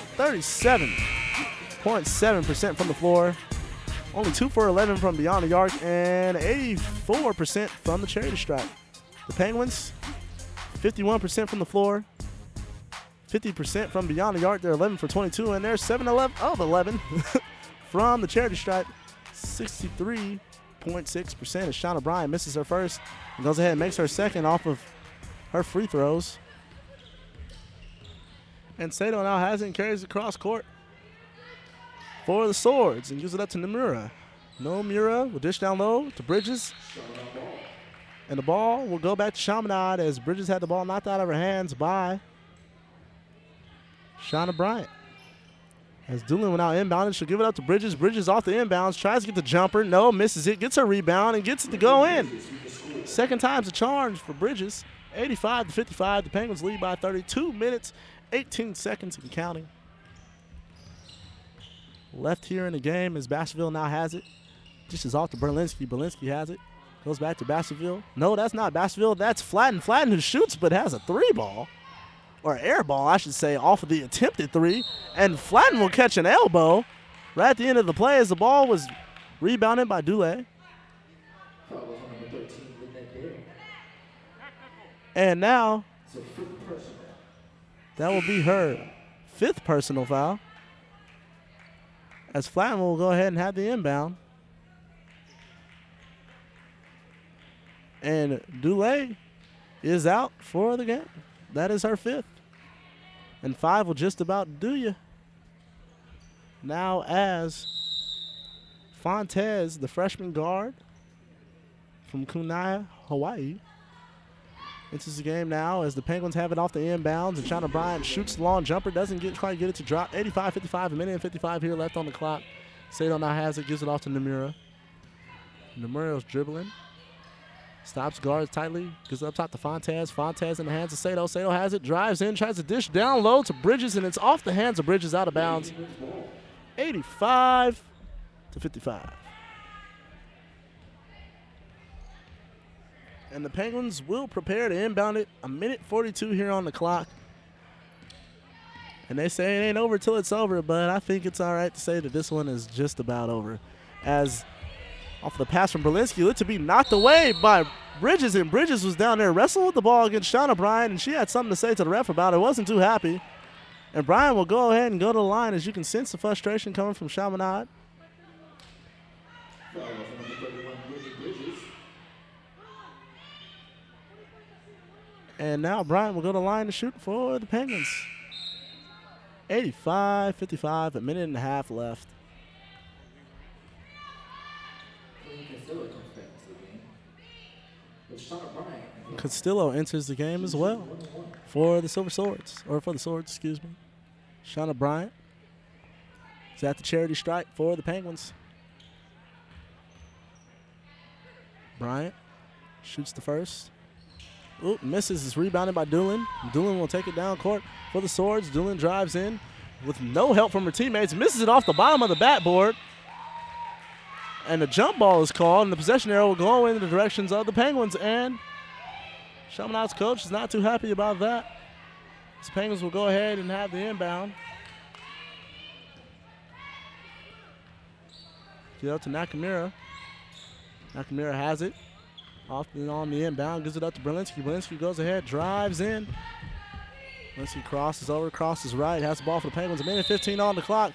37.7% from the floor. Only 2 for 11 from beyond the arc and 84% from the charity stripe. The Penguins, 51% from the floor, 50% from beyond the arc. They're 11 for 22, and they're 7 of 11 from the charity stripe. 63.6% as Shauna Bryant misses her first and goes ahead and makes her second off of her free throws. And Sato now has it and carries it across court for the Swords and gives it up to Nomura. Nomura will dish down low to Bridges. And the ball will go back to Chaminade as Bridges had the ball knocked out of her hands by Shauna Bryant. As Doolin went out inbounded, she'll give it up to Bridges. Bridges off the inbounds, tries to get the jumper. No, misses it, gets her rebound, and gets it to go in. Second time's a charge for Bridges. 85-55, the Penguins lead by 32 minutes, 18 seconds and counting. Left here in the game as Baskerville now has it. Dishes off to Berlinski. Berlinski has it. Goes back to Baskerville. No, that's not Baskerville. That's Flatten. Flatten who shoots but has a three ball. Or air ball, I should say, off of the attempted three. And Flatten will catch an elbow right at the end of the play as the ball was rebounded by Dule. And now, that will be her 5th personal foul. As Flatten will go ahead and have the inbound. And Dule is out for the game. That is her 5th. And 5 will just about do you. Now as Fontes, the freshman guard from Kunai, Hawaii, enters the game now as the Penguins have it off the inbounds. And Shauna Bryant shoots the long jumper, doesn't quite get it to drop. 85-55, a minute and 55 here left on the clock. Sato now has it, gives it off to Nomura. Nomura's dribbling. Stops guards tightly, gives it up top to Fontes. Fontes in the hands of Sato. Sato has it, drives in, tries to dish down low to Bridges, and it's off the hands of Bridges, out of bounds. 85-55. And the Penguins will prepare to inbound it. A minute 42 here on the clock. And they say it ain't over till it's over, but I think it's all right to say that this one is just about over. As off the pass from Berlinski, looked to be knocked away by Bridges, and Bridges was down there wrestling with the ball against Shauna Bryant, and she had something to say to the ref about it. Wasn't too happy. And Bryant will go ahead and go to the line as you can sense the frustration coming from Chaminade. And now Bryant will go to the line to shoot for the Penguins. 85-55, a minute and a half left. Castillo enters the game as well for the Silver Swords, or for the Swords, excuse me. Shauna Bryant is at the charity stripe for the Penguins. Bryant shoots the first. Oop, misses. Is rebounded by Doolin. Doolin will take it down court for the Swords. Doolin drives in with no help from her teammates. Misses it off the bottom of the backboard. And the jump ball is called, and the possession arrow will go in the directions of the Penguins. And Chaminade's coach is not too happy about that. The Penguins will go ahead and have the inbound. Get up to Nakamura. Nakamura has it. Off and on the inbound, gives it up to Berlinski. Berlinski goes ahead, drives in. Berlinski crosses over, crosses right, has the ball for the Penguins. A minute 15 on the clock.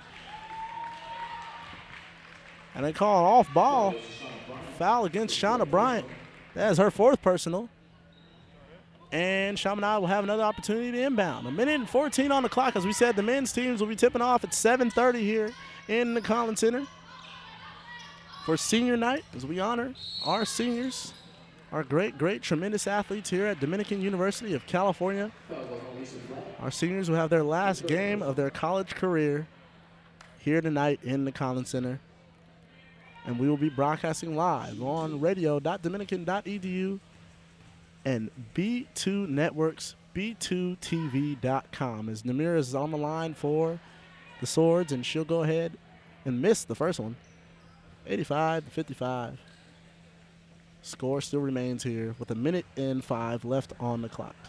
And they call an off ball. Foul against Shauna Bryant. That is her fourth personal. And Chaminade will have another opportunity to inbound. A minute and 14 on the clock. As we said, the men's teams will be tipping off at 7:30 here in the Collins Center for senior night, as we honor our seniors, our great, tremendous athletes here at Dominican University of California. Our seniors will have their last game of their college career here tonight in the Collins Center. And we will be broadcasting live on radio.dominican.edu and B2 Networks, B2TV.com. As Namira is on the line for the Swords, and she'll go ahead and miss the first one. 85-55. Score still remains here with a minute and 5 left on the clock.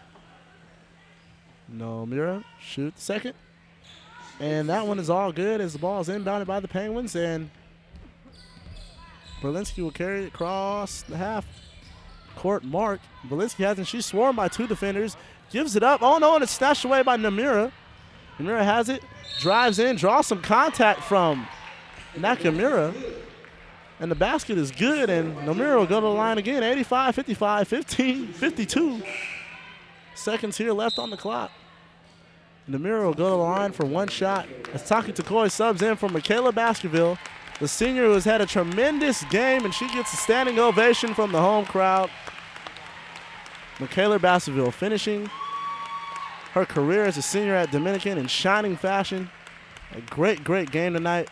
Namira shoot the second. And that one is all good as the ball is inbounded by the Penguins, and Berlinski will carry it across the half court mark. Berlinski has it. She's swarmed by two defenders. Gives it up. Oh, no, and it's snatched away by Namira. Namira has it. Drives in. Draws some contact from Nakamura. And the basket is good, and Namira will go to the line again. 85-55, 52 seconds here left on the clock. Namira will go to the line for one shot as Taki Takoi subs in for Michaela Baskerville, the senior who has had a tremendous game, and she gets a standing ovation from the home crowd. Michaela Baskerville finishing her career as a senior at Dominican in shining fashion. A great game tonight.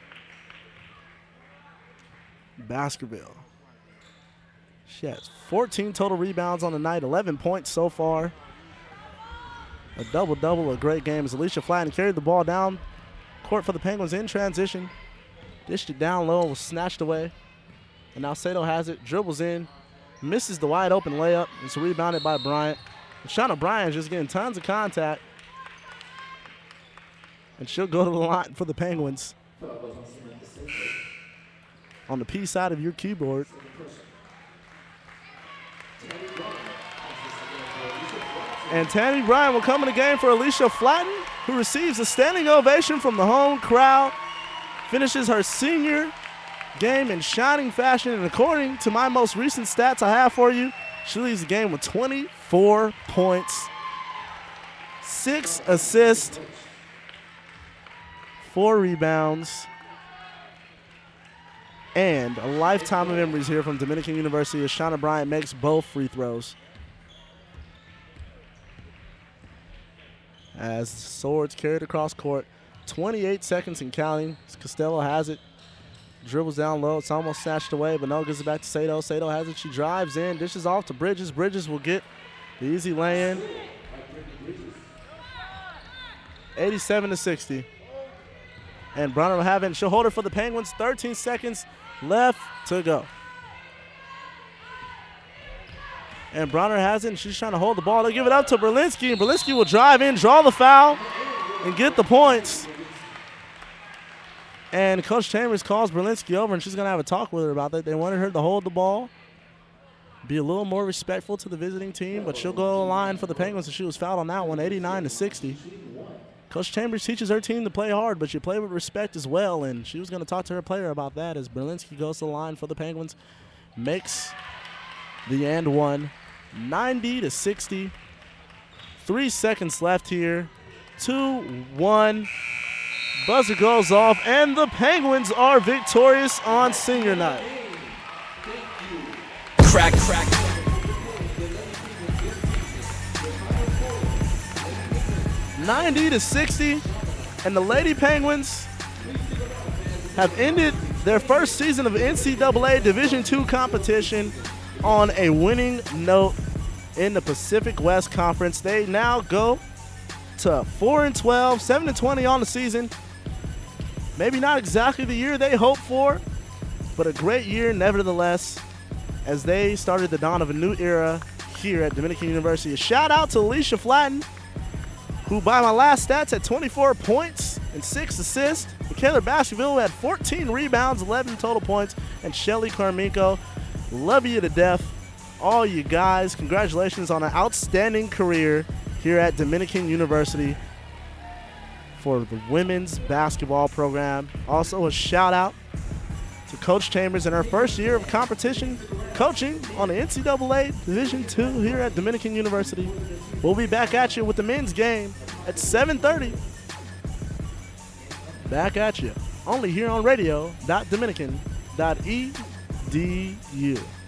Baskerville. She has 14 total rebounds on the night, 11 points so far. A double-double, a great game as Alicia Flatton carried the ball down court for the Penguins in transition. Dished it down low, was snatched away. And now Sato has it, dribbles in, misses the wide open layup. It's rebounded by Bryant. And Shauna Bryant just getting tons of contact. And she'll go to the line for the Penguins. On the P side of your keyboard. And Tammy Bryant will come in the game for Alicia Flatton, who receives a standing ovation from the home crowd. Finishes her senior game in shining fashion, and according to my most recent stats I have for you, she leaves the game with 24 points, 6 assists, 4 rebounds, and a lifetime of memories here from Dominican University as Shauna Bryant makes both free throws. As the Swords carried across court, 28 seconds and counting. Costello has it, dribbles down low. It's almost snatched away, but no, gives it back to Sato. Sato has it. She drives in, dishes off to Bridges. Bridges will get the easy lay-in. 87-60. And Bronner will have it, and she'll hold it for the Penguins. 13 seconds left to go. And Bronner has it, and she's trying to hold the ball. They give it up to Berlinski, and Berlinski will drive in, draw the foul, and get the points. And Coach Chambers calls Berlinski over, and she's going to have a talk with her about that. They wanted her to hold the ball, be a little more respectful to the visiting team, but she'll go to the line for the Penguins, and she was fouled on that one, 89-60. Coach Chambers teaches her team to play hard, but you play with respect as well, and she was going to talk to her player about that as Berlinski goes to the line for the Penguins, makes the and one 90-60. 3 seconds left here. 2-1. Buzzer goes off, and the Penguins are victorious on senior night. Crack. 90-60, and the Lady Penguins have ended their first season of NCAA Division II competition on a winning note in the Pacific West Conference. They now go to 4-12, 7-20 on the season. Maybe not exactly the year they hoped for, but a great year nevertheless, as they started the dawn of a new era here at Dominican University. A shout out to Alicia Flatten, who by my last stats had 24 points and 6 assists. Michaela Baskerville had 14 rebounds, 11 total points, and Shelly Carminko. Love you to death, all you guys. Congratulations on an outstanding career here at Dominican University for the women's basketball program. Also a shout out to Coach Chambers in her first year of competition coaching on the NCAA Division II here at Dominican University. We'll be back at you with the men's game at 7:30. Back at you, only here on radio.dominican.edu.